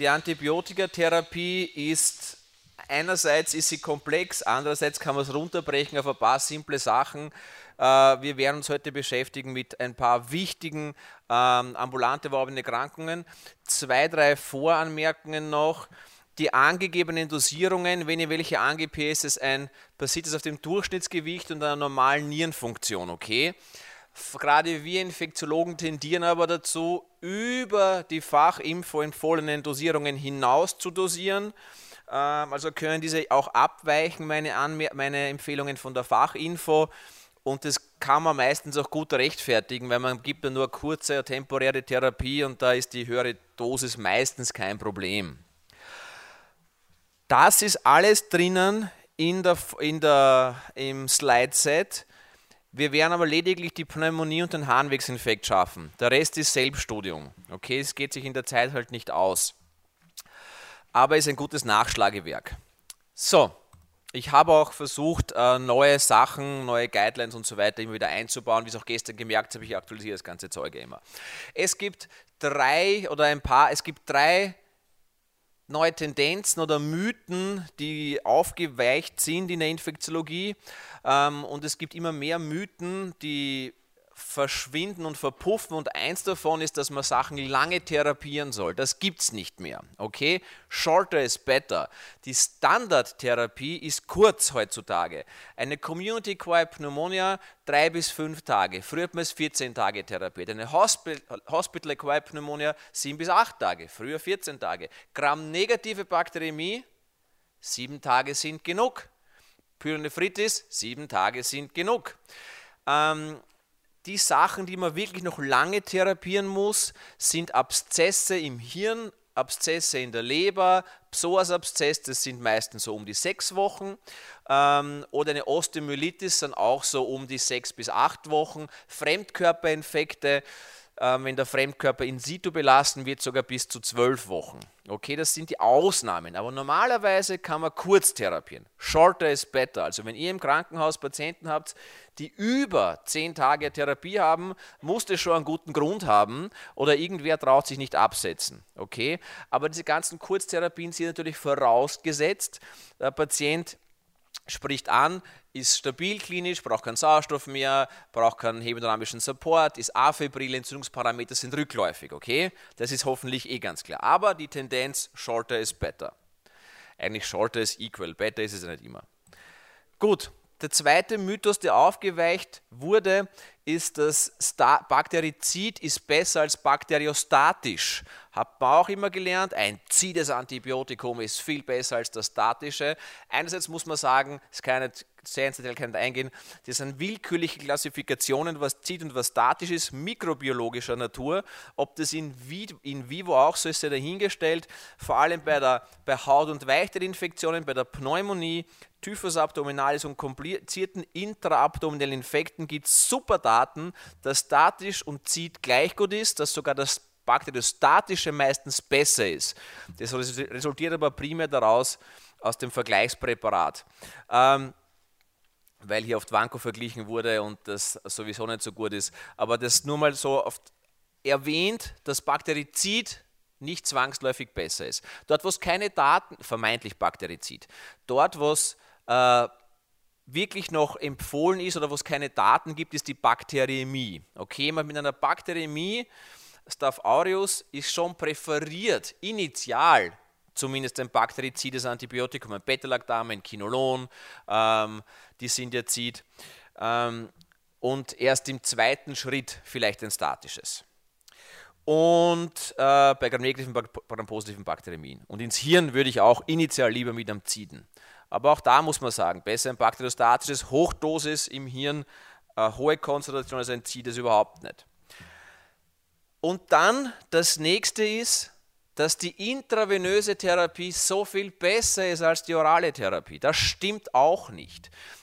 Die Antibiotikatherapie ist, einerseits ist sie komplex, andererseits kann man es runterbrechen auf ein paar simple Sachen. Wir werden uns heute beschäftigen mit ein paar wichtigen ambulant erworbenen Erkrankungen. 2, 3 Voranmerkungen noch. Die angegebenen Dosierungen, wenn ihr welche angebt, ist es basiert es auf dem Durchschnittsgewicht und einer normalen Nierenfunktion, okay? Gerade wir Infektiologen tendieren aber dazu, über die Fachinfo empfohlenen Dosierungen hinaus zu dosieren. Also können diese auch abweichen, meine Empfehlungen von der Fachinfo. Und das kann man meistens auch gut rechtfertigen, weil man gibt ja nur kurze, temporäre Therapie und da ist die höhere Dosis meistens kein Problem. Das ist alles drinnen im Slide-Set. Wir werden aber lediglich die Pneumonie und den Harnwegsinfekt schaffen. Der Rest ist Selbststudium. Okay, es geht sich in der Zeit halt nicht aus. Aber es ist ein gutes Nachschlagewerk. So, ich habe auch versucht, neue Sachen, neue Guidelines und so weiter immer wieder einzubauen. Wie es auch gestern gemerkt habe, ich aktualisiere das ganze Zeug immer. Es gibt drei neue Tendenzen oder Mythen, die aufgeweicht sind in der Infektiologie, und es gibt immer mehr Mythen, die verschwinden und verpuffen, und eins davon ist, dass man Sachen lange therapieren soll. Das gibt es nicht mehr. Okay? Shorter is better. Die Standardtherapie ist kurz heutzutage. Eine Community-Acquired Pneumonia 3 bis 5 Tage. Früher hat man es 14 Tage therapiert. Eine Hospital-Acquired Pneumonia 7 bis 8 Tage. Früher 14 Tage. Gram-negative Bakteriämie 7 Tage sind genug. Pyelonephritis 7 Tage sind genug. Die Sachen, die man wirklich noch lange therapieren muss, sind Abszesse im Hirn, Abszesse in der Leber, Psoasabszess, das sind meistens so um die 6 Wochen, oder eine Osteomyelitis dann auch so um die 6 bis 8 Wochen, Fremdkörperinfekte, wenn der Fremdkörper in situ belassen wird, sogar bis zu 12 Wochen. Okay, das sind die Ausnahmen, aber normalerweise kann man kurz therapieren. Shorter is better. Also wenn ihr im Krankenhaus Patienten habt, die über 10 Tage Therapie haben, muss das schon einen guten Grund haben oder irgendwer traut sich nicht absetzen. Okay, aber diese ganzen Kurztherapien sind natürlich vorausgesetzt, der Patient spricht an, ist stabil klinisch, braucht keinen Sauerstoff mehr, braucht keinen hemodynamischen Support, ist afebrile, Entzündungsparameter sind rückläufig, okay? Das ist hoffentlich ganz klar. Aber die Tendenz, shorter is better. Eigentlich shorter is equal, better ist es ja nicht immer. Gut, der zweite Mythos, der aufgeweicht wurde, ist, dass Bakterizid ist besser als bakteriostatisch. Hat man auch immer gelernt, ein zides Antibiotikum ist viel besser als das statische. Einerseits muss man sagen, es kann nicht sehr ins Detail eingehen, das sind willkürliche Klassifikationen, was zid und was statisch ist, mikrobiologischer Natur. Ob das in vivo auch so ist, sei dahingestellt. Vor allem bei Haut- und Weichtelinfektionen, bei der Pneumonie, Typhus abdominalis und komplizierten intraabdominellen Infekten gibt es super Daten, dass statisch und zid gleich gut ist, dass sogar das bakteriostatische meistens besser ist. Das resultiert aber primär daraus aus dem Vergleichspräparat. Weil hier oft Vanco verglichen wurde und das sowieso nicht so gut ist. Aber das nur mal so oft erwähnt, dass Bakterizid nicht zwangsläufig besser ist. Dort, wo es keine Daten, vermeintlich Bakterizid, dort, wo es wirklich noch empfohlen ist oder wo es keine Daten gibt, ist die Bakteriämie. Okay, man mit einer Bakteriämie, Staph aureus, ist schon präferiert, initial, zumindest ein bakterizides Antibiotikum, ein Beta-Lactam, ein Kinolon, die Sintiazid, und erst im zweiten Schritt vielleicht ein statisches. Und bei gram-negativen, gram-positiven Bakteriämien. Und ins Hirn würde ich auch initial lieber mit am Ziden. Aber auch da muss man sagen, besser ein bakteriostatisches, Hochdosis im Hirn, hohe Konzentration als ein Zid ist überhaupt nicht. Und dann das nächste ist, dass die intravenöse Therapie so viel besser ist als die orale Therapie. Das stimmt auch nicht.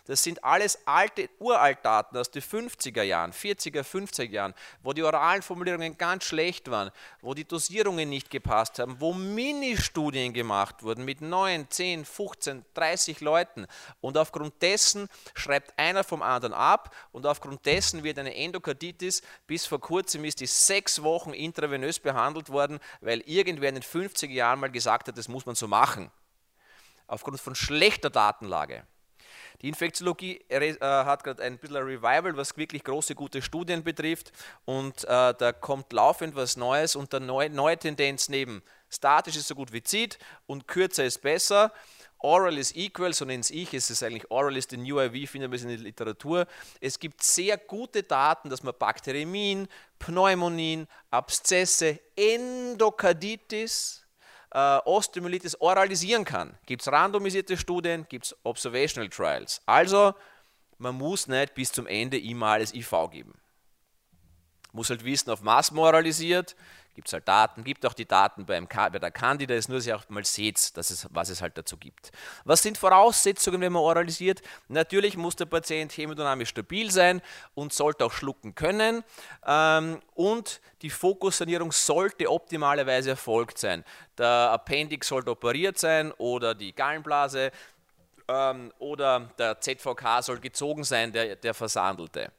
Das sind alles alte Uraltdaten aus den 50er Jahren, 40er, 50er Jahren, wo die oralen Formulierungen ganz schlecht waren, wo die Dosierungen nicht gepasst haben, wo Ministudien gemacht wurden mit 9, 10, 15, 30 Leuten. Und aufgrund dessen schreibt einer vom anderen ab und aufgrund dessen wird eine Endokarditis, bis vor kurzem ist die 6 Wochen intravenös behandelt worden, weil irgendwer in den 50er Jahren mal gesagt hat, das muss man so machen. Aufgrund von schlechter Datenlage. Die Infektiologie hat gerade ein bisschen ein Revival, was wirklich große, gute Studien betrifft und da kommt laufend was Neues und der neue Tendenz neben statisch ist so gut wie zieht und kürzer ist besser. Oral is equal, so nenne ich es, ist eigentlich Oral is the new IV, finden wir es in der Literatur. Es gibt sehr gute Daten, dass man Bakteriämien, Pneumonien, Abszesse, Endokarditis, Osteomyelitis oralisieren kann. Gibt es randomisierte Studien, gibt es Observational Trials. Also, man muss nicht bis zum Ende immer alles IV geben. Muss halt wissen, auf was man oralisiert, gibt es halt Daten, gibt auch die Daten bei der Candida, ist nur, dass ihr auch mal seht, was es halt dazu gibt. Was sind Voraussetzungen, wenn man oralisiert? Natürlich muss der Patient hämodynamisch stabil sein und sollte auch schlucken können und die Fokussanierung sollte optimalerweise erfolgt sein. Der Appendix sollte operiert sein oder die Gallenblase oder der ZVK soll gezogen sein, der versandelte.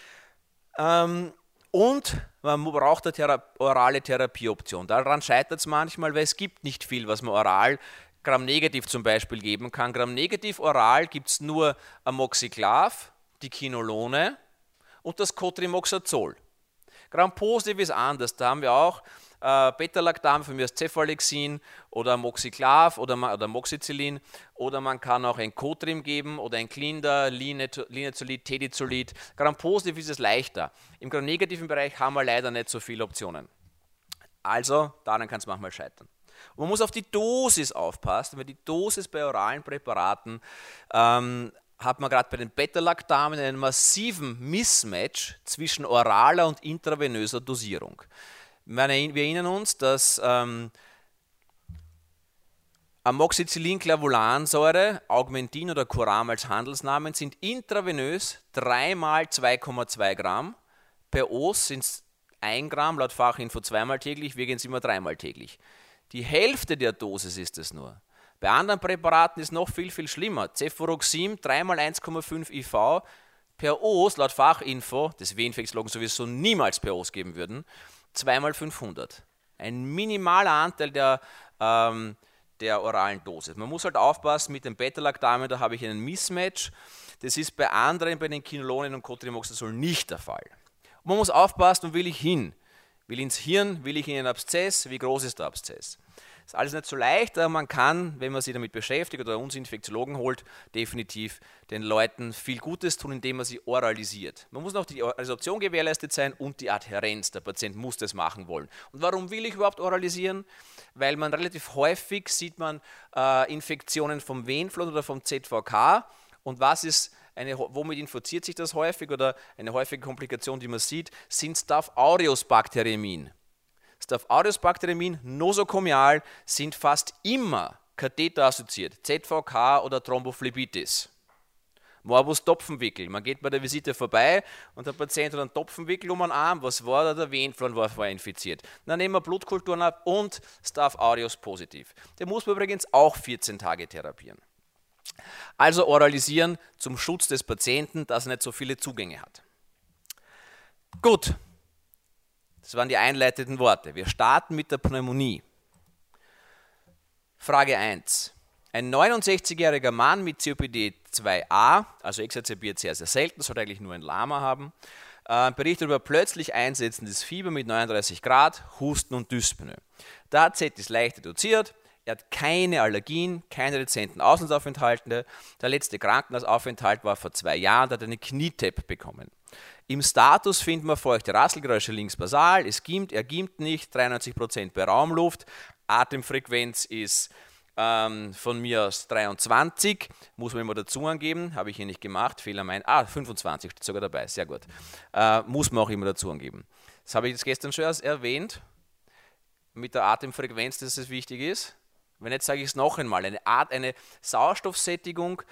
Und man braucht eine orale Therapieoption. Daran scheitert es manchmal, weil es gibt nicht viel, was man oral, Gram-negativ zum Beispiel, geben kann. Gram-negativ oral gibt es nur Amoxiclav, die Quinolone und das Cotrimoxazol. Gram-positiv ist anders, da haben wir auch Beta-Lactam, von mir aus Cephalexin oder Amoxiclav oder Amoxicillin oder man kann auch ein Cotrim geben oder ein Clinda, Linezolid, Tedizolid. Gram-positiv ist es leichter. Im Gram-negativen Bereich haben wir leider nicht so viele Optionen. Also, daran kann es manchmal scheitern. Und man muss auf die Dosis aufpassen, weil die Dosis bei oralen Präparaten hat man gerade bei den Beta-Lactamen einen massiven Mismatch zwischen oraler und intravenöser Dosierung. Wir erinnern uns, dass Amoxicillin-Clavulansäure, Augmentin oder Curam als Handelsnamen sind intravenös 3 mal 2,2 Gramm. Per Os sind es 1 Gramm, laut Fachinfo 2-mal täglich, wir gehen es immer 3-mal täglich. Die Hälfte der Dosis ist es nur. Bei anderen Präparaten ist es noch viel, viel schlimmer. Cefuroxim 3 mal 1,5 IV, per Os, laut Fachinfo, das wir Infektiologen sowieso niemals per Os geben würden, 2 mal 500. Ein minimaler Anteil der oralen Dosis. Man muss halt aufpassen mit den Beta-Lactamen, da habe ich einen Mismatch. Das ist bei anderen, bei den Quinolonen und Cotrimoxazol nicht der Fall. Und man muss aufpassen, wo will ich hin? Will ich ins Hirn, will ich in einen Abszess? Wie groß ist der Abszess? Das ist alles nicht so leicht, aber man kann, wenn man sich damit beschäftigt oder uns Infektiologen holt, definitiv den Leuten viel Gutes tun, indem man sie oralisiert. Man muss noch die Resorption gewährleistet sein und die Adhärenz. Der Patient muss das machen wollen. Und warum will ich überhaupt oralisieren? Weil man relativ häufig sieht man Infektionen vom Venenflon oder vom ZVK. Und womit infiziert sich das häufig oder eine häufige Komplikation, die man sieht, sind Staph aureus Bakteriämien. Staph aureus Bakteriämien, nosokomial, sind fast immer katheterassoziiert, ZVK oder Thrombophlebitis. Morbus Topfenwickel, man geht bei der Visite vorbei und der Patient hat einen Topfenwickel um den Arm, was war da? Der Venenflon war vorher infiziert. Dann nehmen wir Blutkulturen ab und Staph aureus positiv. Den muss man übrigens auch 14 Tage therapieren. Also oralisieren zum Schutz des Patienten, dass er nicht so viele Zugänge hat. Gut. Das waren die einleitenden Worte. Wir starten mit der Pneumonie. Frage 1. Ein 69-jähriger Mann mit COPD-2a, also exacerbiert sehr, sehr selten, sollte eigentlich nur ein Lama haben, berichtet über plötzlich einsetzendes Fieber mit 39 Grad, Husten und Dyspnoe. Der AZ ist leicht reduziert, er hat keine Allergien, keine rezenten Auslandsaufenthalte. Der letzte Krankenhausaufenthalt war vor 2 Jahren, da hat er eine Knie-TEP bekommen. Im Status finden wir feuchte Rasselgeräusche links basal, er gimmt nicht, 93% bei Raumluft, Atemfrequenz ist von mir aus 23, muss man immer dazu angeben, habe ich hier nicht gemacht, Fehler mein, 25 steht sogar dabei, sehr gut, muss man auch immer dazu angeben. Das habe ich jetzt gestern schon erwähnt, mit der Atemfrequenz, dass es wichtig ist. Wenn nicht, sage ich es noch einmal, eine Sauerstoffsättigung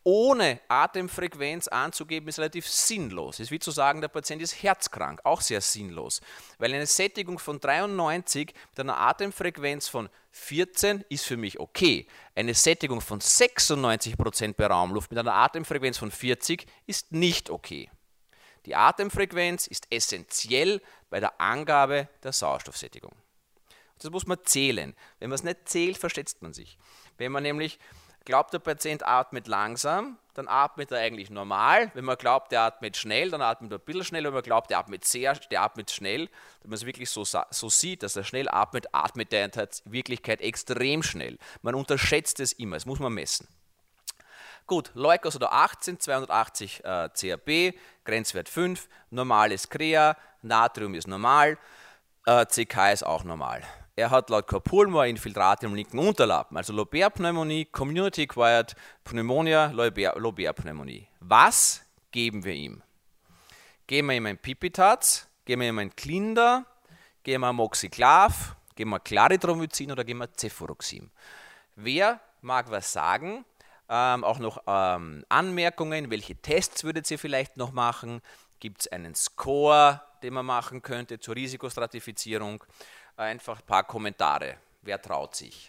ohne Atemfrequenz anzugeben, ist relativ sinnlos. Es ist wie zu sagen, der Patient ist herzkrank, auch sehr sinnlos. Weil eine Sättigung von 93 mit einer Atemfrequenz von 14 ist für mich okay. Eine Sättigung von 96% bei Raumluft mit einer Atemfrequenz von 40 ist nicht okay. Die Atemfrequenz ist essentiell bei der Angabe der Sauerstoffsättigung. Das muss man zählen. Wenn man es nicht zählt, verschätzt man sich. Wenn man nämlich glaubt, der Patient atmet langsam, dann atmet er eigentlich normal. Wenn man glaubt, der atmet schnell, dann atmet er ein bisschen schnell. Wenn man glaubt, der atmet schnell, wenn man es wirklich so sieht, dass er schnell atmet, atmet er in Wirklichkeit extrem schnell. Man unterschätzt es immer, das muss man messen. Gut, Leukos oder 18, 280 CRP, Grenzwert 5, normales Krea, Natrium ist normal, CK ist auch normal. Er hat laut Kapulmor Infiltrate im linken Unterlappen, also Lobärpneumonie, Community-Acquired Pneumonia, Lobärpneumonie. Was geben wir ihm? Geben wir ihm ein Pipitats, geben wir ihm ein Klinder, geben wir Amoxiclav, geben wir Clarithromycin oder geben wir Cefuroxim? Wer mag was sagen? Auch noch Anmerkungen, welche Tests würdet ihr vielleicht noch machen? Gibt es einen Score, den man machen könnte zur Risikostratifizierung? Einfach ein paar Kommentare. Wer traut sich?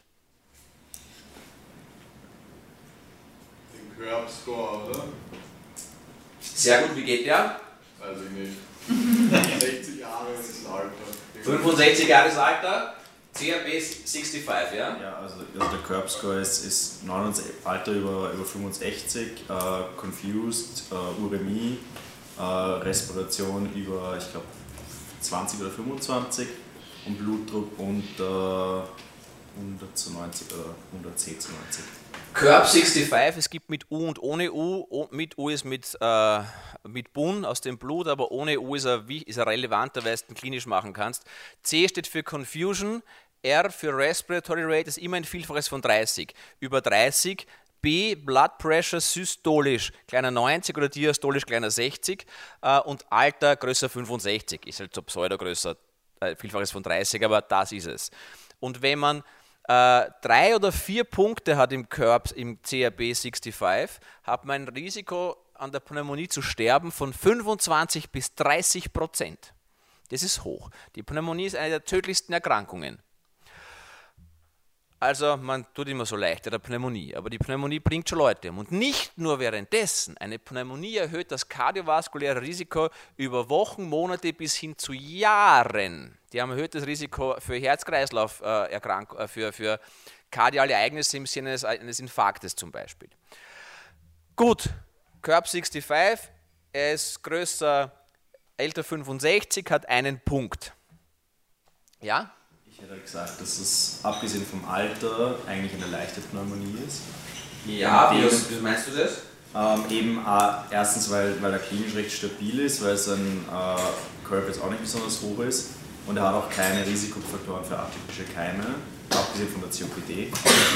Den Curb-Score, oder? Sehr gut, wie geht der? Weiß ich nicht. 60 Jahre ist das Alter. 65 Jahre Alter, CRP 65, ja? Ja, also der Curb-Score ist Alter über 65, confused, Uremie, Respiration über, ich glaube, 20 oder 25 und Blutdruck unter 100 zu 90 oder 110 zu 90. Curb 65, es gibt mit U und ohne U. Mit U ist mit BUN aus dem Blut, aber ohne U ist er relevanter, weil du es klinisch machen kannst. C steht für Confusion, R für Respiratory Rate ist immer ein Vielfaches von 30. Über 30. B, Blood Pressure systolisch, kleiner 90 oder diastolisch, kleiner 60 und Alter größer 65, ist halt so pseudo-größer, Vielfaches von 30, aber das ist es. Und wenn man 3 oder 4 Punkte hat im CRP 65, hat man ein Risiko an der Pneumonie zu sterben von 25 bis 30%. Das ist hoch. Die Pneumonie ist eine der tödlichsten Erkrankungen. Also man tut immer so leicht der Pneumonie, aber die Pneumonie bringt schon Leute um. Und nicht nur währenddessen. Eine Pneumonie erhöht das kardiovaskuläre Risiko über Wochen, Monate bis hin zu Jahren. Die haben erhöhtes Risiko für Herz-Kreislauf-Erkrankungen, für kardiale Ereignisse im Sinne eines Infarktes zum Beispiel. Gut, CRP 65, er ist älter 65, hat einen Punkt. Ja? Ich hätte gesagt, dass es abgesehen vom Alter eigentlich eine leichte Pneumonie ist. Ja, wie meinst du das? Erstens, weil er klinisch recht stabil ist, weil sein Curve jetzt auch nicht besonders hoch ist und er hat auch keine Risikofaktoren für atypische Keime, abgesehen von der COPD.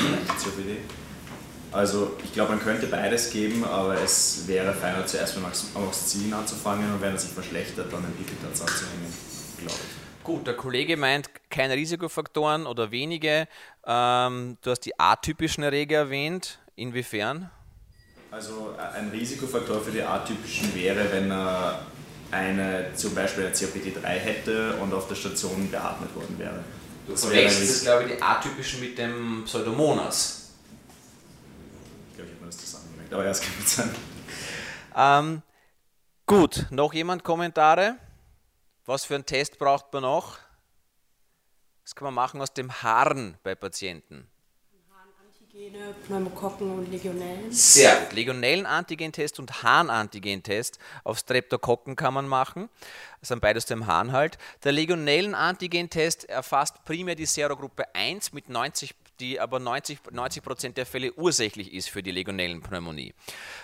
Also ich glaube, man könnte beides geben, aber es wäre feiner zuerst mit Amoxicillin anzufangen und wenn er sich verschlechtert, dann einen Pipitats anzuhängen, glaube ich. Gut, der Kollege meint keine Risikofaktoren oder wenige. Du hast die atypischen Erreger erwähnt. Inwiefern? Also ein Risikofaktor für die atypischen wäre, wenn er zum Beispiel eine COPD-3 hätte und auf der Station beatmet worden wäre. Du verwechselst, glaube ich, die atypischen mit dem Pseudomonas. Ich glaube, ich habe mir das zusammengemerkt, aber ja, es kann gut sein. Gut, noch jemand Kommentare? Was für einen Test braucht man noch? Was kann man machen aus dem Harn bei Patienten? Harnantigene, Pneumokokken und Legionellen. Sehr gut. Legionellen-Antigentest und Harnantigentest auf Streptokokken kann man machen. Das sind beides dem Harn halt. Der Legionellen-Antigentest erfasst primär die Serogruppe 1 mit 90, die aber 90% der Fälle ursächlich ist für die Legionellenpneumonie.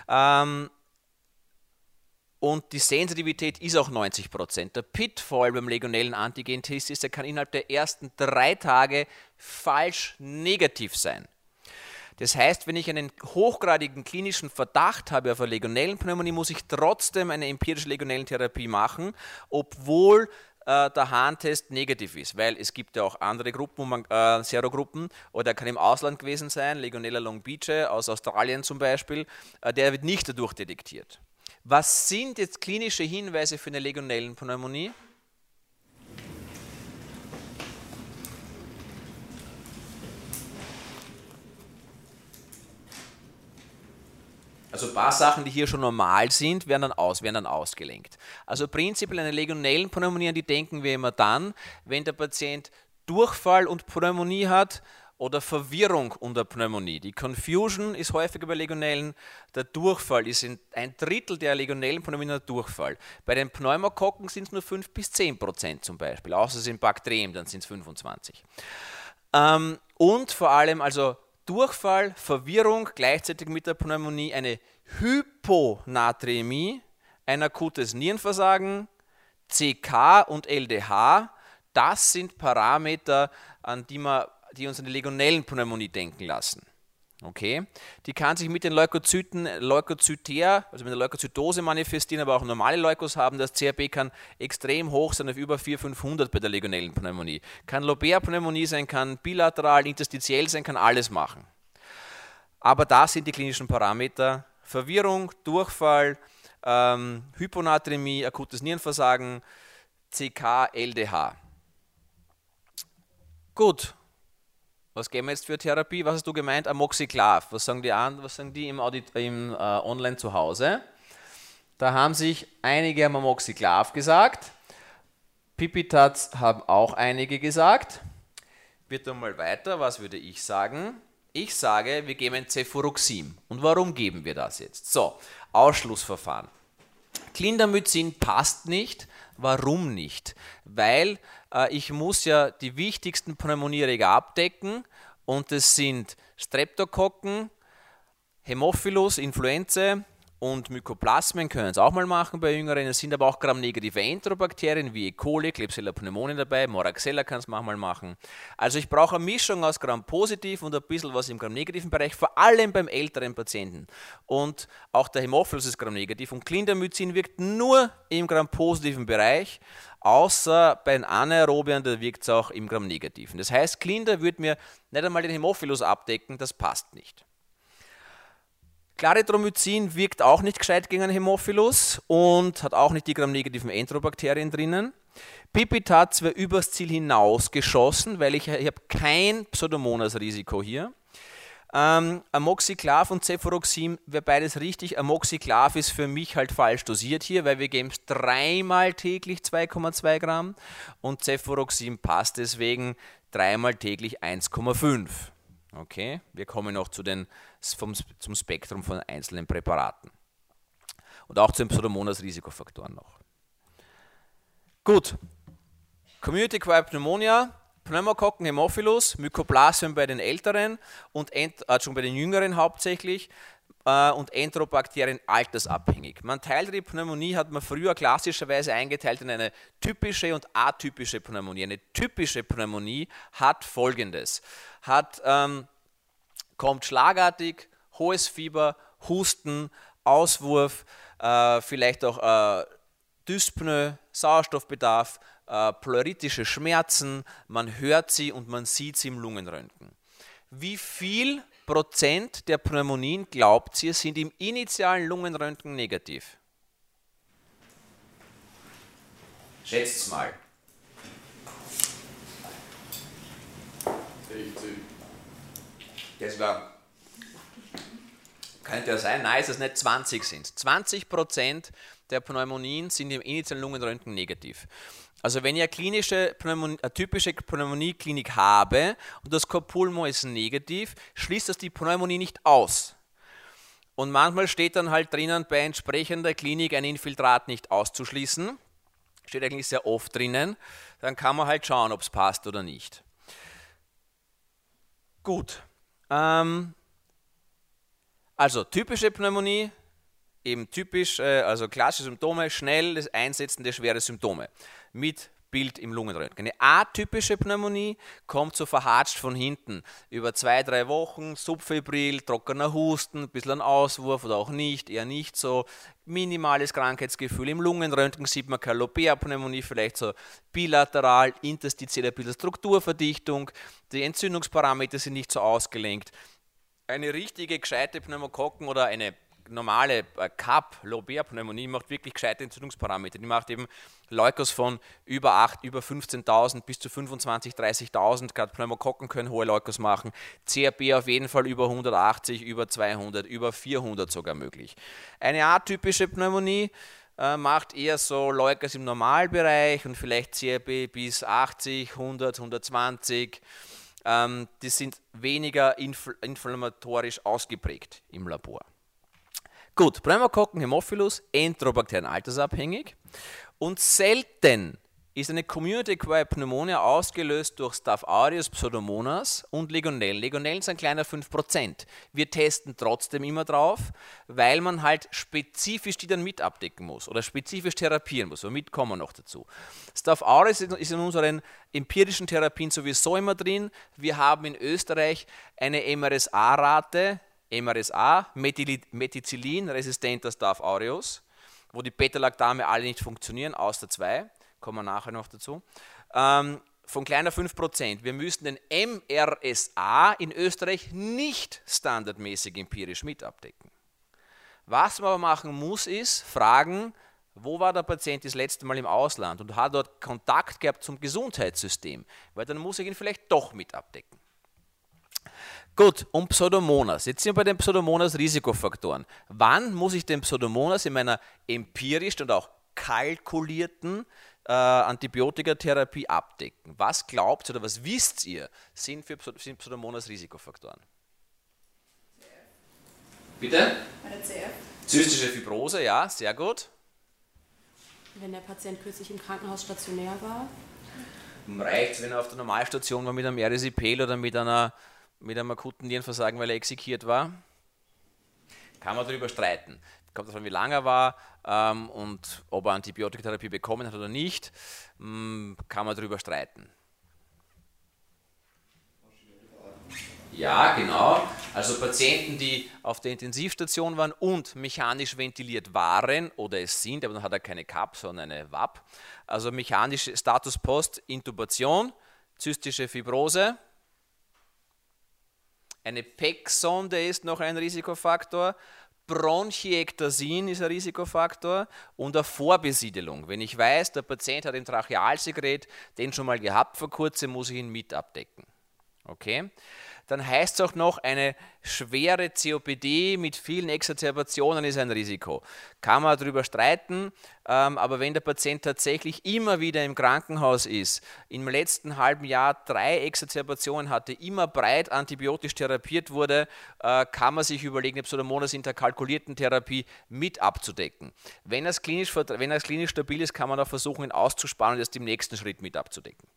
Und die Sensitivität ist auch 90%. Der Pitfall beim Legionellen-Antigentest ist, er kann innerhalb der ersten 3 Tage falsch negativ sein. Das heißt, wenn ich einen hochgradigen klinischen Verdacht habe auf eine Legionellenpneumonie, muss ich trotzdem eine empirische Legionellentherapie machen, obwohl der Harntest negativ ist, weil es gibt ja auch andere Gruppen, Serogruppen, oder er kann im Ausland gewesen sein, Legionella longivice aus Australien zum Beispiel, der wird nicht dadurch detektiert. Was sind jetzt klinische Hinweise für eine Legionellenpneumonie? Also ein paar Sachen, die hier schon normal sind, werden dann ausgelenkt. Also prinzipiell eine Legionellenpneumonie, an die denken wir immer dann, wenn der Patient Durchfall und Pneumonie hat oder Verwirrung unter Pneumonie. Die Confusion ist häufiger bei Legionellen, der Durchfall ist in 1/3 der Legionellenpneumonie der Durchfall. Bei den Pneumokokken sind es nur 5-10% zum Beispiel, außer es sind Bakterien, dann sind es 25%. Und vor allem also Durchfall, Verwirrung, gleichzeitig mit der Pneumonie eine Hyponaträmie, ein akutes Nierenversagen, CK und LDH, das sind Parameter, an die uns an die Legionellenpneumonie denken lassen. Okay? Die kann sich mit den Leukozyten, Leukozytär, also mit der Leukozytose manifestieren, aber auch normale Leukos haben. Das CRP kann extrem hoch sein, auf über 400-500 bei der Legionellenpneumonie. Kann Lobär-Pneumonie sein, kann bilateral, interstitiell sein, kann alles machen. Aber das sind die klinischen Parameter: Verwirrung, Durchfall, Hyponaträmie, akutes Nierenversagen, CK, LDH. Gut. Was geben wir jetzt für Therapie? Was hast du gemeint? Amoxiclav. Was sagen die an? Was sagen die im Online zu Hause? Da haben sich einige am Amoxiclav gesagt. Pipitats haben auch einige gesagt. Bitte mal weiter. Was würde ich sagen? Ich sage, wir geben Cefuroxim. Und warum geben wir das jetzt? So, Ausschlussverfahren. Clindamycin passt nicht. Warum nicht? Weil ich muss ja die wichtigsten Pneumonieerreger abdecken und das sind Streptokokken, Hämophilus, Influenzae und Mykoplasmen können es auch mal machen bei Jüngeren. Es sind aber auch gramnegative Enterobakterien wie E. coli, Klebsiella pneumoniae dabei, Moraxella kann es manchmal machen. Also ich brauche eine Mischung aus Gram-positiv und ein bisschen was im Gram-negativen Bereich, vor allem beim älteren Patienten. Und auch der Hämophilus ist Gram-negativ und Clindamycin wirkt nur im Gram-positiven Bereich, außer bei den Anaerobiern, da wirkt es auch im Gram-negativen. Das heißt, Clinder würde mir nicht einmal den Hämophilus abdecken, das passt nicht. Clarithromycin wirkt auch nicht gescheit gegen einen Hämophilus und hat auch nicht die gramnegativen Enterobakterien drinnen. Pipitats wäre übers Ziel hinaus geschossen, weil ich habe kein Pseudomonas-Risiko hier. Amoxiclav und Cefuroxim wäre beides richtig. Amoxiclav ist für mich halt falsch dosiert hier, weil wir geben es 3-mal täglich 2,2 Gramm und Cefuroxim passt deswegen 3-mal täglich 1,5. Okay, wir kommen noch zum Spektrum von einzelnen Präparaten und auch zu den Pseudomonas-Risikofaktoren noch. Gut, Community-Acquired Pneumonia, Pneumokokken, Hämophilus, Mykoplasmen bei den Älteren und schon bei den Jüngeren hauptsächlich und Enterobakterien altersabhängig. Man teilt die Pneumonie, hat man früher klassischerweise eingeteilt in eine typische und atypische Pneumonie. Eine typische Pneumonie hat Folgendes: kommt schlagartig, hohes Fieber, Husten, Auswurf, vielleicht auch Dyspnoe, Sauerstoffbedarf, pleuritische Schmerzen, man hört sie und man sieht sie im Lungenröntgen. Wie viel Prozent der Pneumonien, glaubt ihr, sind im initialen Lungenröntgen negativ? Schätzt's mal. 60. Das war, könnte ja sein, nein, dass es nicht 20 sind. 20% der Pneumonien sind im initialen Lungenröntgen negativ. Also wenn ich eine typische Pneumonie-Klinik habe und das Corpulmo ist negativ, schließt das die Pneumonie nicht aus. Und manchmal steht dann halt drinnen bei entsprechender Klinik ein Infiltrat nicht auszuschließen. Steht eigentlich sehr oft drinnen. Dann kann man halt schauen, ob es passt oder nicht. Gut. Also typische Pneumonie, eben typisch, also klassische Symptome, schnell das Einsetzen der schweren Symptome. Mit Bild im Lungenröntgen. Eine atypische Pneumonie kommt so verhatscht von hinten. Über 2-3 Wochen, subfebril, trockener Husten, ein bisschen ein Auswurf oder auch nicht, eher nicht so. Minimales Krankheitsgefühl. Im Lungenröntgen sieht man keine Lobea-Pneumonie, vielleicht so bilateral, interstitiell ein bisschen Strukturverdichtung. Die Entzündungsparameter sind nicht so ausgelenkt. Eine richtige, gescheite Pneumokokken oder eine normale CAP, Lobea-Pneumonie, macht wirklich gescheite Entzündungsparameter. Die macht eben Leukos von über 8, über 15.000 bis zu 25.000, 30.000. Gerade Pneumokokken können hohe Leukos machen. CRP auf jeden Fall über 180, über 200, über 400 sogar möglich. Eine atypische Pneumonie macht eher so Leukos im Normalbereich und vielleicht CRP bis 80, 100, 120. Die sind weniger inflammatorisch ausgeprägt im Labor. Gut, Pneumokokken Haemophilus, Enterobakterien altersabhängig und selten ist eine Community-Acquired Pneumonia ausgelöst durch Staph aureus, Pseudomonas und Legionellen. Legionellen sind kleiner 5%. Wir testen trotzdem immer drauf, weil man halt spezifisch die dann mit abdecken muss oder spezifisch therapieren muss. Womit kommen wir noch dazu? Staph aureus ist in unseren empirischen Therapien sowieso immer drin. Wir haben in Österreich eine MRSA-Rate, MRSA, Methicillin-resistenter Staph aureus, wo die Beta-Lactame alle nicht funktionieren, außer 2, kommen wir nachher noch dazu, von kleiner 5%. Wir müssten den MRSA in Österreich nicht standardmäßig empirisch mit abdecken. Was man aber machen muss, ist fragen, wo war der Patient das letzte Mal im Ausland und hat dort Kontakt gehabt zum Gesundheitssystem, weil dann muss ich ihn vielleicht doch mit abdecken. Gut, und Pseudomonas. Jetzt sind wir bei den Pseudomonas-Risikofaktoren. Wann muss ich den Pseudomonas in meiner empirischen und auch kalkulierten Antibiotikatherapie abdecken? Was glaubt ihr oder was wisst ihr, sind Pseudomonas Risikofaktoren? Bitte? Bei der CF. Zystische Fibrose, ja, sehr gut. Wenn der Patient kürzlich im Krankenhaus stationär war. Reicht es, wenn er auf der Normalstation war mit einem Erisipel oder mit einem akuten Nierenversagen, weil er exekiert war? Kann man darüber streiten. Kommt davon, wie lange er war und ob er Antibiotikatherapie bekommen hat oder nicht, kann man darüber streiten. Ja, genau. Also Patienten, die auf der Intensivstation waren und mechanisch ventiliert waren oder es sind, aber dann hat er keine CAP, sondern eine WAP. Also mechanische Status Post-Intubation, zystische Fibrose. Eine PEG-Sonde ist noch ein Risikofaktor. Bronchiektasin ist ein Risikofaktor und eine Vorbesiedelung. Wenn ich weiß, der Patient hat ein Trachealsekret, den schon mal gehabt vor kurzem, muss ich ihn mit abdecken. Okay? Dann heißt es auch noch, eine schwere COPD mit vielen Exacerbationen ist ein Risiko. Kann man darüber streiten, aber wenn der Patient tatsächlich immer wieder im Krankenhaus ist, im letzten halben Jahr 3 Exacerbationen hatte, immer breit antibiotisch therapiert wurde, kann man sich überlegen, eine Pseudomonas in der kalkulierten Therapie mit abzudecken. Wenn das klinisch stabil ist, kann man auch versuchen, ihn auszusparen und das im nächsten Schritt mit abzudecken.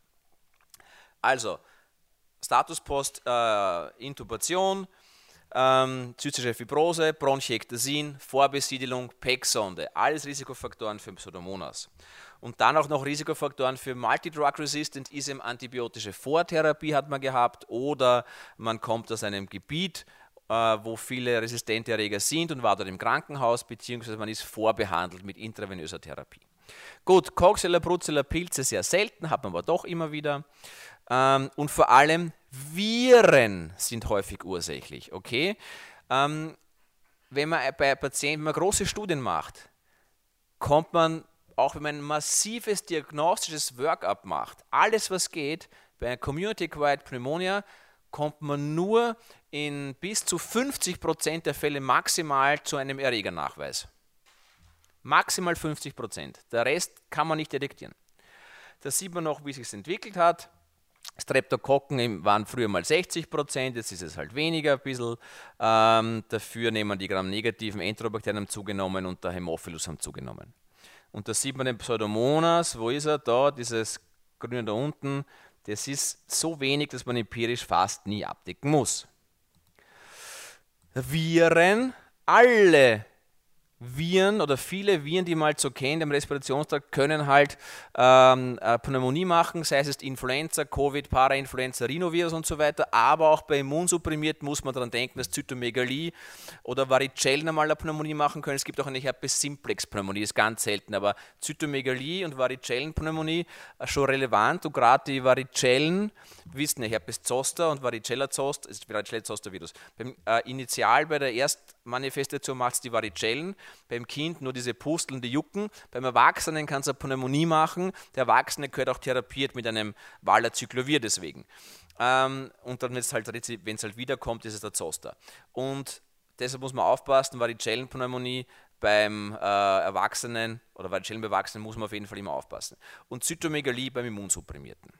Also, Status Post-Intubation, zystische Fibrose, Bronchiektasin, Vorbesiedelung, PEG-Sonde, alles Risikofaktoren für Pseudomonas. Und dann auch noch Risikofaktoren für Multidrug-Resistant ISM-antibiotische Vortherapie hat man gehabt oder man kommt aus einem Gebiet, wo viele resistente Erreger sind und war dort im Krankenhaus, beziehungsweise man ist vorbehandelt mit intravenöser Therapie. Gut, Coxiella, Brucella, Pilze sehr selten, hat man aber doch immer wieder. Und vor allem Viren sind häufig ursächlich. Okay? Wenn man bei Patienten große Studien macht, kommt man, auch wenn man ein massives diagnostisches Workup macht, alles was geht, bei einer Community-Acquired Pneumonia kommt man nur in bis zu 50% der Fälle maximal zu einem Erregernachweis. Maximal 50%. Der Rest kann man nicht detektieren. Da sieht man noch, wie es sich entwickelt hat. Streptokokken waren früher mal 60%, jetzt ist es halt weniger ein bisschen. Dafür nehmen die Gram-negativen Enterobakterien zugenommen und der Haemophilus haben zugenommen. Und da sieht man den Pseudomonas, wo ist er? Da, dieses Grüne da unten. Das ist so wenig, dass man empirisch fast nie abdecken muss. Viren, alle Viren oder viele Viren, die man halt so kennt im Respirationstrakt, können halt Pneumonie machen, sei es Influenza, Covid, Parainfluenza, Rhinovirus und so weiter, aber auch bei Immunsupprimierten muss man daran denken, dass Zytomegalie oder Varicellen einmal eine Pneumonie machen können. Es gibt auch eine Herpes-Simplex-Pneumonie, ist ganz selten, aber Zytomegalie und Varicellen-Pneumonie schon relevant und gerade die Varicellen, wissen ja, Herpes Zoster und Varicella Zoster, ist Varicella Zoster Virus. Initial bei der Erstmanifestation macht es die Varicellen, beim Kind nur diese Pusteln, die jucken. Beim Erwachsenen kann es eine Pneumonie machen. Der Erwachsene gehört auch therapiert mit einem Valaciclovir deswegen. Und dann, wenn es halt wiederkommt, ist es der Zoster. Und deshalb muss man aufpassen, Varicellenpneumonie beim Erwachsenen oder Varicellen bei Erwachsenen muss man auf jeden Fall immer aufpassen. Und Zytomegalie beim Immunsupprimierten.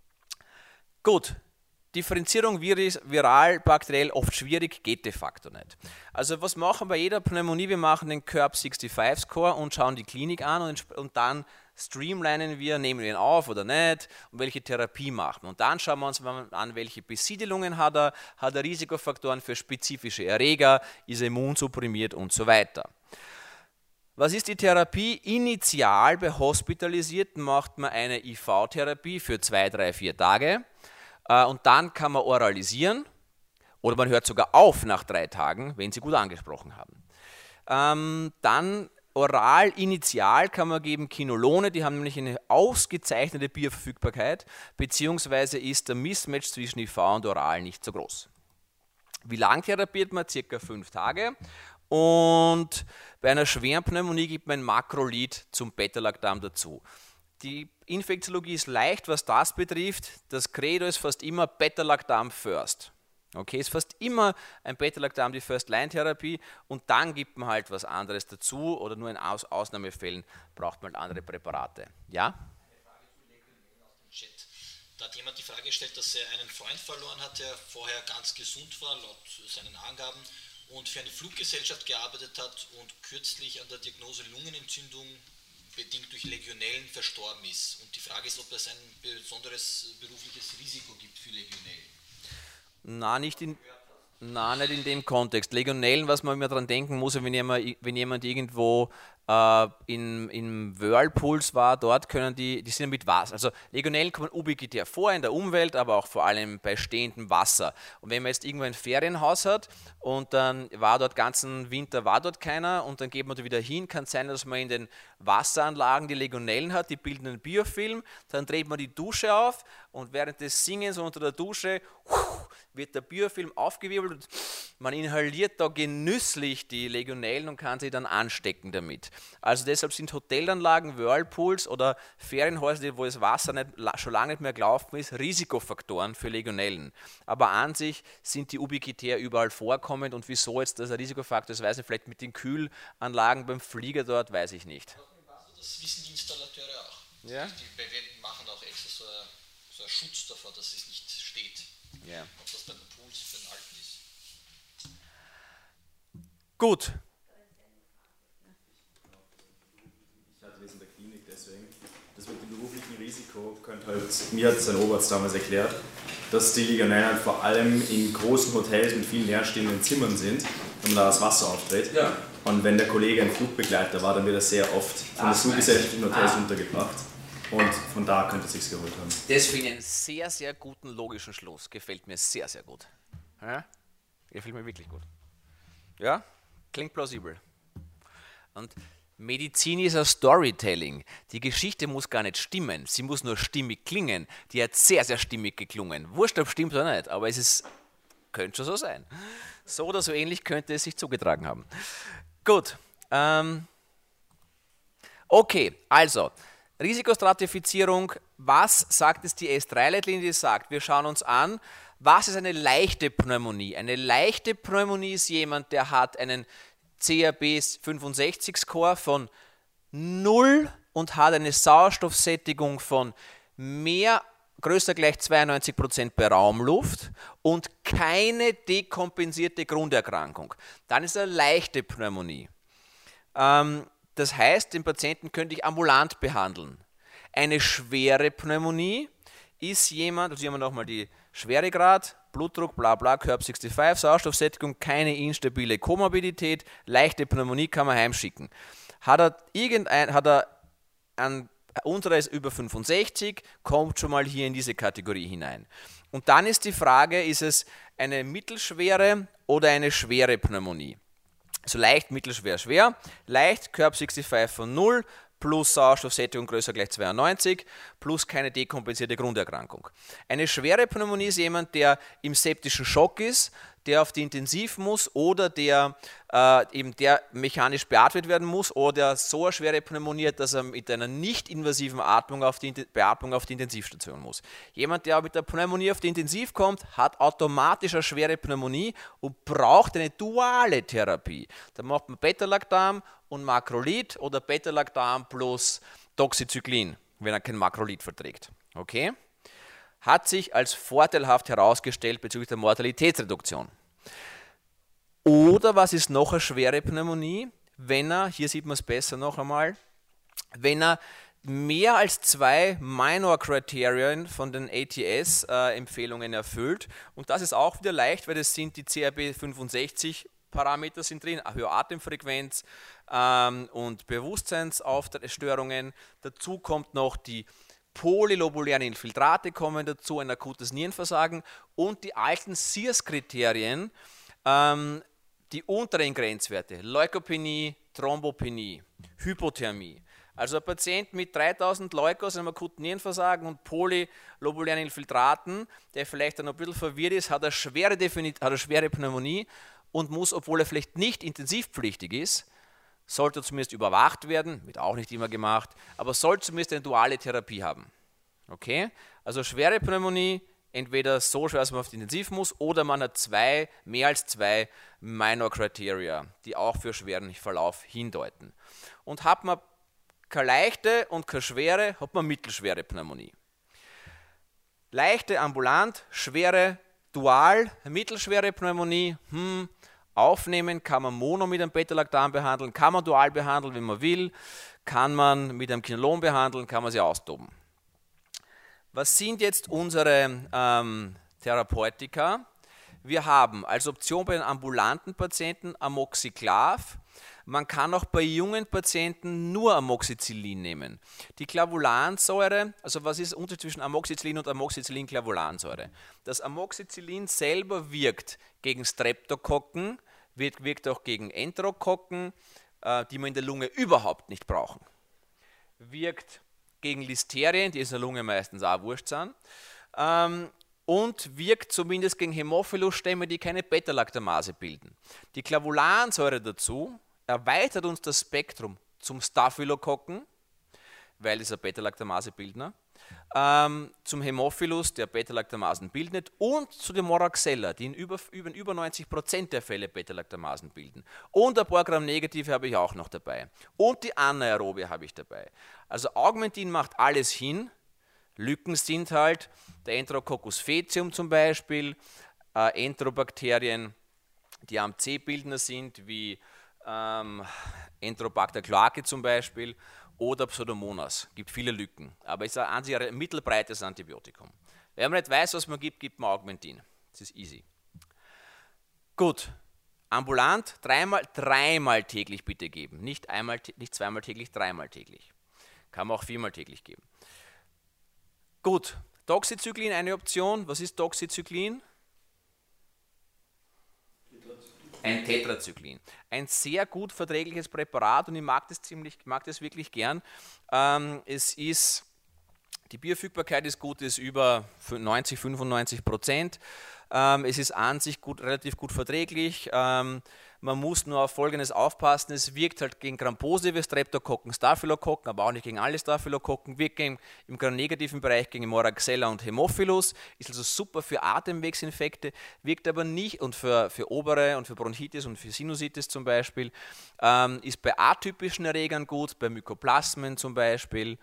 Gut. Differenzierung viral, bakteriell oft schwierig, geht de facto nicht. Also was machen wir bei jeder Pneumonie? Wir machen den CURB-65-Score und schauen die Klinik an und dann streamlinen wir, nehmen wir ihn auf oder nicht und welche Therapie machen. Und dann schauen wir uns an, welche Besiedelungen hat er Risikofaktoren für spezifische Erreger, ist er immunsupprimiert und so weiter. Was ist die Therapie? Initial bei Hospitalisierten macht man eine IV-Therapie für 2, 3, 4 Tage. Und dann kann man oralisieren oder man hört sogar auf nach 3 Tagen, wenn Sie gut angesprochen haben. Dann oral initial kann man geben Kinolone, die haben nämlich eine ausgezeichnete Bioverfügbarkeit, beziehungsweise ist der Mismatch zwischen IV und oral nicht so groß. Wie lang therapiert man? Circa 5 Tage. Und bei einer schweren Pneumonie gibt man ein Makrolid zum Beta-Lactam dazu. Die Infektiologie ist leicht, was das betrifft. Das Credo ist fast immer Beta-Lactam first. Okay, ist fast immer ein Beta-Lactam die First-Line-Therapie und dann gibt man halt was anderes dazu oder nur in Ausnahmefällen braucht man halt andere Präparate. Ja? Eine Frage zu Legionellen aus dem Chat. Da hat jemand die Frage gestellt, dass er einen Freund verloren hat, der vorher ganz gesund war, laut seinen Angaben, und für eine Fluggesellschaft gearbeitet hat und kürzlich an der Diagnose Lungenentzündung bedingt durch Legionellen verstorben ist. Und die Frage ist, ob es ein besonderes berufliches Risiko gibt für Legionellen. Nicht in dem Kontext. Legionellen, was man immer daran denken muss, wenn jemand irgendwo in Whirlpools war, dort können die sind mit Wasser. Also Legionellen kommen ubiquitär vor in der Umwelt, aber auch vor allem bei stehendem Wasser. Und wenn man jetzt irgendwo ein Ferienhaus hat und dann war dort ganzen Winter keiner und dann geht man da wieder hin, kann es sein, dass man in den Wasseranlagen die Legionellen hat, die bilden einen Biofilm, dann dreht man die Dusche auf und während des Singens unter der Dusche wird der Biofilm aufgewirbelt und man inhaliert da genüsslich die Legionellen und kann sie dann anstecken damit. Also deshalb sind Hotelanlagen, Whirlpools oder Ferienhäuser, wo das Wasser schon lange nicht mehr gelaufen ist, Risikofaktoren für Legionellen. Aber an sich sind die ubiquitär überall vorkommend und wieso jetzt das ein Risikofaktor ist, weiß ich vielleicht mit den Kühlanlagen beim Flieger dort, weiß ich nicht. Das wissen die Installateure auch. Ja? Die machen auch extra so einen Schutz davor, dass es nicht steht. Ja. Ob das bei den Pools für den Alten ist. Gut. Ich hatte das in der Klinik, deswegen. Das mit dem beruflichen Risiko könnte halt, mir hat es ein Oberarzt damals erklärt, dass die Legionellen halt vor allem in großen Hotels mit vielen leerstehenden Zimmern sind, wenn man da das Wasser auftritt. Ja. Und wenn der Kollege ein Flugbegleiter war, dann wird er sehr oft von der Fluggesellschaft in Hotels untergebracht. Und von da könnte es sich geholt haben. Das finde ich einen sehr, sehr guten logischen Schluss. Gefällt mir sehr, sehr gut. Ja? Gefällt mir wirklich gut. Ja? Klingt plausibel. Und Medizin ist ein Storytelling. Die Geschichte muss gar nicht stimmen. Sie muss nur stimmig klingen. Die hat sehr, sehr stimmig geklungen. Wurscht, ob stimmt oder nicht, aber könnte schon so sein. So oder so ähnlich könnte es sich zugetragen haben. Gut. Okay, also Risikostratifizierung, was sagt es die S3-Leitlinie? Die sagt, wir schauen uns an, was ist eine leichte Pneumonie? Eine leichte Pneumonie ist jemand, der hat einen CRB-65-Score von 0 und hat eine Sauerstoffsättigung von größer gleich 92% bei Raumluft und keine dekompensierte Grunderkrankung. Dann ist eine leichte Pneumonie. Das heißt, den Patienten könnte ich ambulant behandeln. Eine schwere Pneumonie ist jemand, also hier haben wir nochmal die Schweregrad, Blutdruck, bla bla, Curb 65, Sauerstoffsättigung, keine instabile Komorbidität, leichte Pneumonie kann man heimschicken. Unserer ist über 65, kommt schon mal hier in diese Kategorie hinein. Und dann ist die Frage, ist es eine mittelschwere oder eine schwere Pneumonie? Also leicht, mittelschwer, schwer. Leicht, Curb 65 von 0, plus Sauerstoffsättigung größer gleich 92, plus keine dekompensierte Grunderkrankung. Eine schwere Pneumonie ist jemand, der im septischen Schock ist, der auf die Intensiv muss oder der mechanisch beatmet werden muss oder so eine schwere Pneumonie hat, dass er mit einer nicht-invasiven Beatmung auf die Intensivstation muss. Jemand, der mit der Pneumonie auf die Intensiv kommt, hat automatisch eine schwere Pneumonie und braucht eine duale Therapie. Da macht man Beta-Lactam und Macrolid oder Beta-Lactam plus Doxycyclin, wenn er kein Macrolid verträgt. Okay? Hat sich als vorteilhaft herausgestellt bezüglich der Mortalitätsreduktion. Oder was ist noch eine schwere Pneumonie? Wenn er, hier sieht man es besser noch einmal, wenn er mehr als 2 Minor-Kriterien von den ATS-Empfehlungen erfüllt. Und das ist auch wieder leicht, weil das sind die CRP 65 Parameter sind drin, höhere Atemfrequenz und Bewusstseinsstörungen. Dazu kommt noch die polylobulären Infiltrate kommen dazu, ein akutes Nierenversagen und die alten SIRS-Kriterien, die unteren Grenzwerte, Leukopenie, Thrombopenie, Hypothermie. Also ein Patient mit 3000 Leukos, einem akuten Nierenversagen und polylobulären Infiltraten, der vielleicht dann ein bisschen verwirrt ist, hat eine schwere Pneumonie und muss, obwohl er vielleicht nicht intensivpflichtig ist, sollte zumindest überwacht werden, wird auch nicht immer gemacht, aber soll zumindest eine duale Therapie haben. Okay? Also schwere Pneumonie, entweder so schwer, dass man auf die Intensiv muss, oder man hat mehr als 2 Minor Criteria, die auch für schweren Verlauf hindeuten. Und hat man keine leichte und keine schwere, hat man mittelschwere Pneumonie. Leichte ambulant, schwere dual, mittelschwere Pneumonie, aufnehmen, kann man mono mit einem Beta-Lactam behandeln, kann man dual behandeln, wenn man will, kann man mit einem Quinolon behandeln, kann man sie austoben. Was sind jetzt unsere Therapeutika? Wir haben als Option bei den ambulanten Patienten Amoxiclav. Man kann auch bei jungen Patienten nur Amoxicillin nehmen. Die Clavulansäure, also was ist der Unterschied zwischen Amoxicillin und Amoxicillin-Clavulansäure? Das Amoxicillin selber wirkt gegen Streptokokken, wirkt auch gegen Enterokokken, die wir in der Lunge überhaupt nicht brauchen. Wirkt gegen Listerien, die in der Lunge meistens auch wurscht sind. Und wirkt zumindest gegen Hämophilus-Stämme, die keine Beta-Lactamase bilden. Die Clavulansäure dazu erweitert uns das Spektrum zum Staphylokokken, weil es ein Beta-Lactamase-Bildner, zum Hämophilus, der Beta-Lactamasen bildet, und zu dem Moraxella, die in über 90% der Fälle Beta-Lactamasen bilden. Und ein paar Gramm Negative habe ich auch noch dabei. Und die Anaerobe habe ich dabei. Also Augmentin macht alles hin. Lücken sind halt der Enterococcus faecium zum Beispiel, Enterobakterien, die am C-Bildner sind, wie Enterobacter cloacae zum Beispiel oder Pseudomonas. Gibt viele Lücken, aber ist an sich ein mittelbreites Antibiotikum. Wenn man nicht weiß, was man gibt, gibt man Augmentin. Das ist easy. Gut, ambulant dreimal täglich bitte geben. Nicht zweimal täglich, 3-mal täglich. Kann man auch 4-mal täglich geben. Gut, Doxycyclin eine Option. Was ist Doxycyclin? Ein Tetrazyklin. Ein sehr gut verträgliches Präparat und ich mag das wirklich gern. Die Bioverfügbarkeit ist gut, ist über 90-95%. Es ist an sich relativ gut verträglich. Man muss nur auf Folgendes aufpassen, es wirkt halt gegen Gram-positive Streptokokken, Staphylokokken, aber auch nicht gegen alle Staphylokokken, wirkt im Gram-negativen Bereich gegen Moraxella und Hämophilus, ist also super für Atemwegsinfekte, wirkt aber nicht, und für obere und für Bronchitis und für Sinusitis zum Beispiel, ist bei atypischen Erregern gut, bei Mykoplasmen zum Beispiel,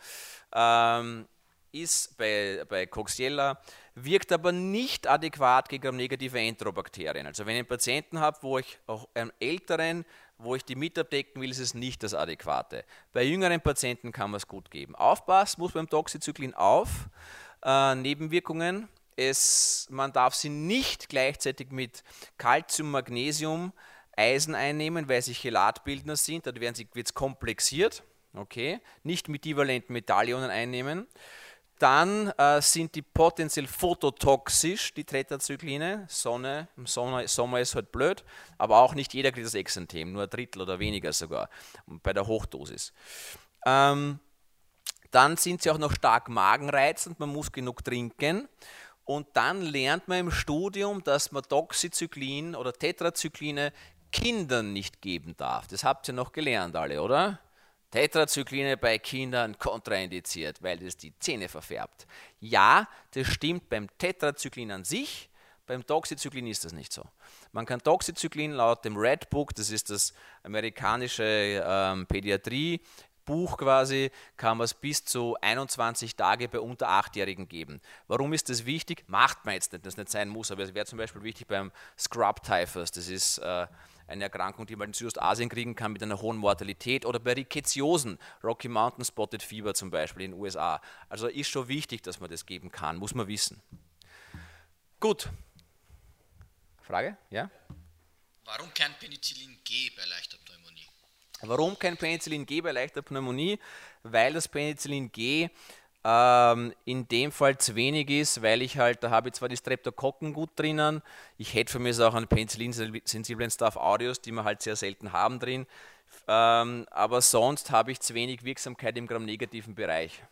ist bei Coxiella, wirkt aber nicht adäquat gegen negative Enterobakterien. Also wenn ich einen Patienten habe, wo ich auch einen älteren, wo ich die mitabdecken will, ist es nicht das Adäquate. Bei jüngeren Patienten kann man es gut geben. Aufpassen muss beim Doxycyclin auf Nebenwirkungen, man darf sie nicht gleichzeitig mit Calcium, Magnesium, Eisen einnehmen, weil sie Chelatbildner sind, dann wird es komplexiert. Okay? Nicht mit divalenten Metallionen einnehmen. Dann sind die potenziell phototoxisch, die Tetracycline. Im Sommer ist halt blöd, aber auch nicht jeder kriegt das Exanthem, nur ein Drittel oder weniger sogar bei der Hochdosis. Dann sind sie auch noch stark magenreizend, man muss genug trinken. Und dann lernt man im Studium, dass man Doxycyclin oder Tetracycline Kindern nicht geben darf. Das habt ihr noch gelernt alle, oder? Tetracycline bei Kindern kontraindiziert, weil das die Zähne verfärbt. Ja, das stimmt beim Tetracyclin an sich, beim Doxycyclin ist das nicht so. Man kann Doxycyclin laut dem Red Book, das ist das amerikanische Pädiatrie-Buch quasi, kann man es bis zu 21 Tage bei unter 8-Jährigen geben. Warum ist das wichtig? Macht man jetzt nicht, das nicht sein muss, aber es wäre zum Beispiel wichtig beim Scrub-Typhus, das ist eine Erkrankung, die man in Südostasien kriegen kann mit einer hohen Mortalität, oder bei Rickettsiosen, Rocky Mountain Spotted Fever zum Beispiel in den USA. Also ist schon wichtig, dass man das geben kann, muss man wissen. Gut. Frage? Ja? Warum kein Penicillin G bei leichter Pneumonie? Warum kein Penicillin G bei leichter Pneumonie? Weil das Penicillin G in dem Fall zu wenig ist, weil da habe ich zwar die Streptokokken gut drinnen, ich hätte für mich auch einen penicillinsensiblen Staph aureus, die wir halt sehr selten haben drin, aber sonst habe ich zu wenig Wirksamkeit im gramnegativen Bereich.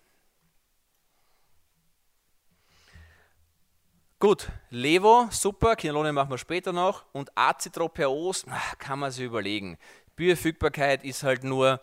Gut, Levo, super, Quinolone machen wir später noch, und Azithromycin kann man sich überlegen. Bioverfügbarkeit ist halt nur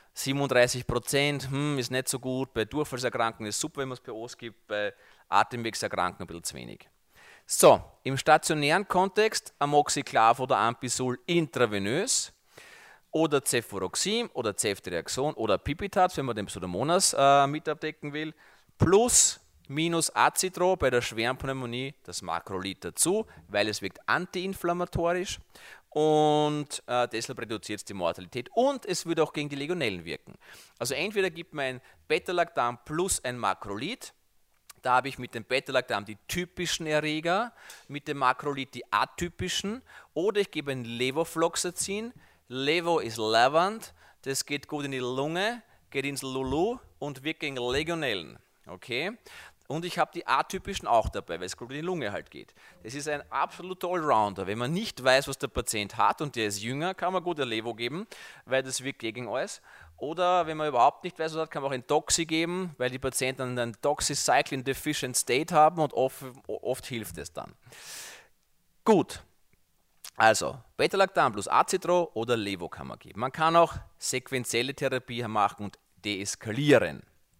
37%, ist nicht so gut. Bei Durchfallserkrankungen ist es super, wenn man es POs gibt, bei Atemwegserkrankungen ein bisschen zu wenig. So, im stationären Kontext Amoxiclav oder Ampisul intravenös oder Cefuroxim oder Ceftriaxon oder Pipitat, wenn man den Pseudomonas mit abdecken will, plus minus Azithro bei der schweren Pneumonie das Makrolid dazu, weil es wirkt antiinflammatorisch. Und deshalb reduziert es die Mortalität und es würde auch gegen die Legionellen wirken. Also entweder gibt man ein Beta-Lactam plus ein Makrolid, da habe ich mit dem Beta-Lactam die typischen Erreger, mit dem Makrolid die atypischen, oder ich gebe ein Levofloxacin. Levo ist Lavand, das geht gut in die Lunge, geht ins Lulu und wirkt gegen Legionellen. Okay? Und ich habe die atypischen auch dabei, weil es gut in die Lunge halt geht. Das ist ein absoluter Allrounder. Wenn man nicht weiß, was der Patient hat und der ist jünger, kann man gut ein Levo geben, weil das wirkt gegen alles. Oder wenn man überhaupt nicht weiß, was hat, kann man auch ein Doxy geben, weil die Patienten einen Doxycycline Deficient State haben und oft hilft es dann. Gut, also Beta-Lactam plus Azithro oder Levo kann man geben. Man kann auch sequenzielle Therapie machen und deeskalieren.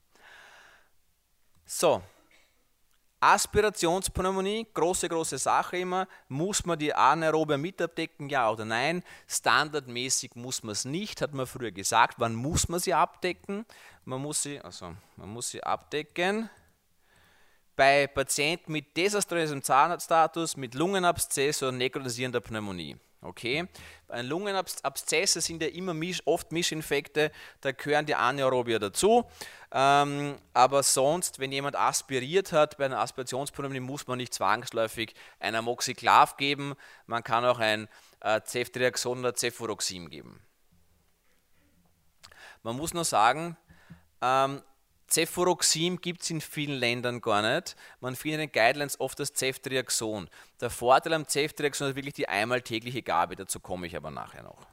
So, Aspirationspneumonie, große Sache immer. Muss man die Anaerobe mit abdecken, ja oder nein? Standardmäßig muss man es nicht, hat man früher gesagt. Wann muss man sie abdecken? Man muss sie abdecken bei Patienten mit desaströsem Zahnstatus, mit Lungenabszess oder nekrotisierender Pneumonie. Okay? Bei Lungenabszesse sind ja immer oft Mischinfekte, da gehören die Anaerobia dazu. Aber sonst, wenn jemand aspiriert hat, bei einer Aspirationspneumonie muss man nicht zwangsläufig ein Amoxiclav geben. Man kann auch ein Ceftriaxon oder Cefuroxim geben. Man muss nur sagen, Cefuroxim gibt es in vielen Ländern gar nicht. Man findet in den Guidelines oft das Ceftriaxon. Der Vorteil am Ceftriaxon ist wirklich die einmal tägliche Gabe, dazu komme ich aber nachher noch.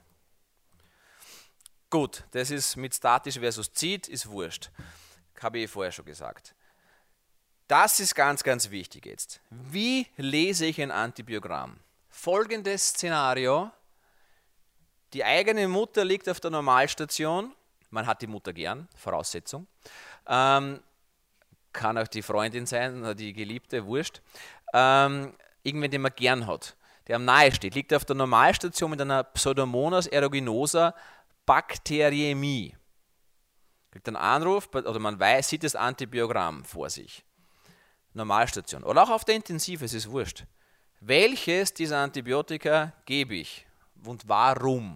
Gut, das ist mit statisch versus zieht, ist wurscht. Habe ich vorher schon gesagt. Das ist ganz wichtig jetzt. Wie lese ich ein Antibiogramm? Folgendes Szenario. Die eigene Mutter liegt auf der Normalstation. Man hat die Mutter gern, Voraussetzung. Kann auch die Freundin sein oder die Geliebte, wurscht. Irgendwen, den man gern hat, der am nahe steht, liegt auf der Normalstation mit einer Pseudomonas aeruginosa Bakteriämie. Kriegt einen Anruf, oder man sieht das Antibiogramm vor sich. Normalstation. Oder auch auf der Intensive, es ist wurscht. Welches dieser Antibiotika gebe ich und warum?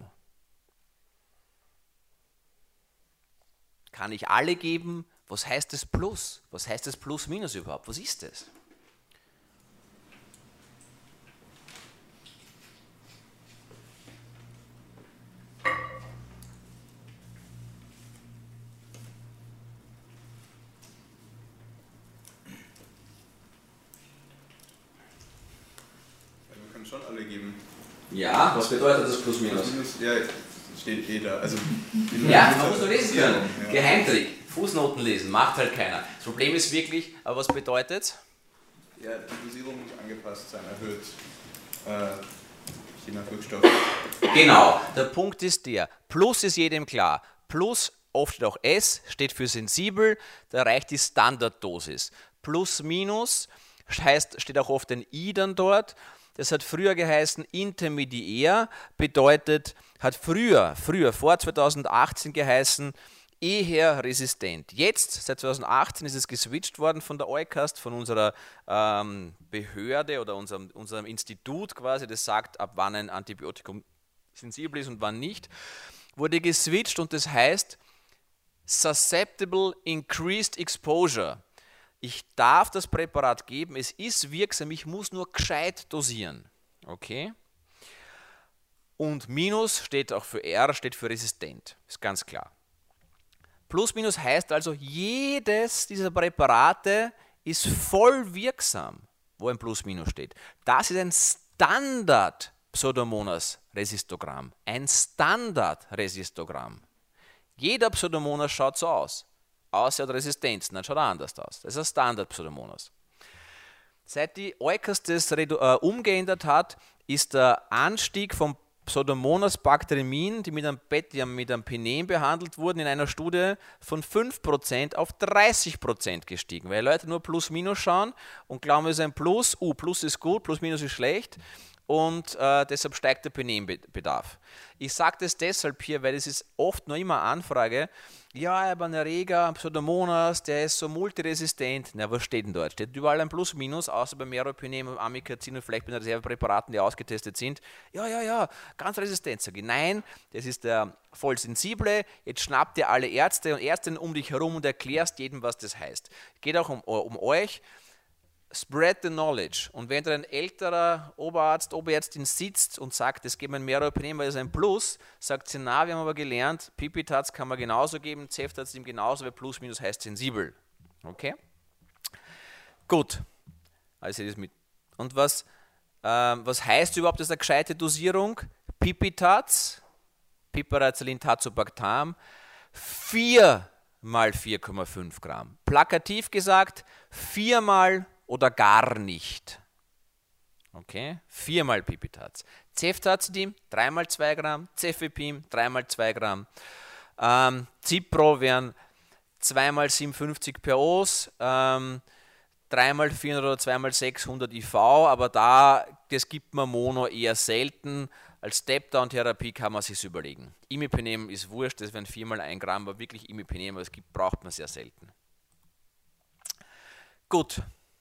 Kann ich alle geben? Was heißt das Plus? Was heißt das Plus-Minus überhaupt? Was ist das? schon alle geben. Ja, was bedeutet das plus minus? Ja, steht eh da. Also, ja, man muss nur lesen können. Ja. Geheimtrick, Fußnoten lesen, macht halt keiner. Das Problem ist wirklich, aber was bedeutet? Ja, die Dosierung muss angepasst sein, erhöht. Je nach Wirkstoff. Genau, der Punkt ist der, Plus ist jedem klar. Plus, oft steht auch S, steht für sensibel, da reicht die Standarddosis. Plus, minus, heißt, steht auch oft ein I dann dort. Das hat früher geheißen intermediär, bedeutet, hat früher, vor 2018 geheißen, eher resistent. Jetzt, seit 2018, ist es geswitcht worden von der EUCAST, von unserer Behörde oder unserem Institut quasi, das sagt, ab wann ein Antibiotikum sensibel ist und wann nicht, wurde geswitcht und das heißt Susceptible Increased Exposure. Ich darf das Präparat geben, es ist wirksam, ich muss nur gescheit dosieren. Okay? Und Minus steht auch für R, steht für resistent, ist ganz klar. Plus minus heißt also, jedes dieser Präparate ist voll wirksam, wo ein Plus minus steht. Das ist ein Standard Pseudomonas Resistogramm. Ein Standard Resistogramm. Jeder Pseudomonas schaut so aus. Außer er hat Resistenzen, dann schaut er anders aus. Das ist ein Standard Pseudomonas. Seit die EUCAST das umgeändert hat, ist der Anstieg von Pseudomonas Bacteremien, die mit einem Penem behandelt wurden, in einer Studie von 5% auf 30% gestiegen. Weil Leute nur Plus Minus schauen und glauben, es ist ein Plus, Plus ist gut, Plus Minus ist schlecht und deshalb steigt der Penembedarf. Ich sage das deshalb hier, weil es ist oft noch immer eine Anfrage, ja, ich habe einen Erreger, Pseudomonas, der ist so multiresistent. Na, was steht denn dort? Steht überall ein Plus Minus, außer bei Meropenem, Amikazin und vielleicht bei den Reservepräparaten, die ausgetestet sind. Ja, ganz resistent. Sage ich, nein, das ist der voll sensible. Jetzt schnappt ihr alle Ärzte und Ärztinnen um dich herum und erklärst jedem, was das heißt. Geht auch um euch. Spread the knowledge. Und wenn da ein älterer Oberarzt, Oberärztin sitzt und sagt, es gibt ein Meropenem, weil es ein Plus, sagt sie, na, wir haben aber gelernt, Pipitats kann man genauso geben, Ceftats ihm genauso, weil Plus minus heißt sensibel. Okay? Gut. Also das mit. Und was heißt überhaupt, das ist eine gescheite Dosierung? Pipitats, Piperacillin tazobactam, 4 mal 4,5 Gramm. Plakativ gesagt, 4 mal oder gar nicht. Okay, 4 mal Pipitats. Ceftazidin 3 mal 2 Gramm, Cefepim 3 mal 2 Gramm. Cipro wären 2 mal 57 POs, 3 mal 400 oder 2 mal 600 IV, aber das gibt man Mono eher selten. Als Step-Down-Therapie kann man sich überlegen. Imipenem ist wurscht, das wären 4 mal 1 Gramm, aber wirklich Imipenem, aber braucht man sehr selten. Gut.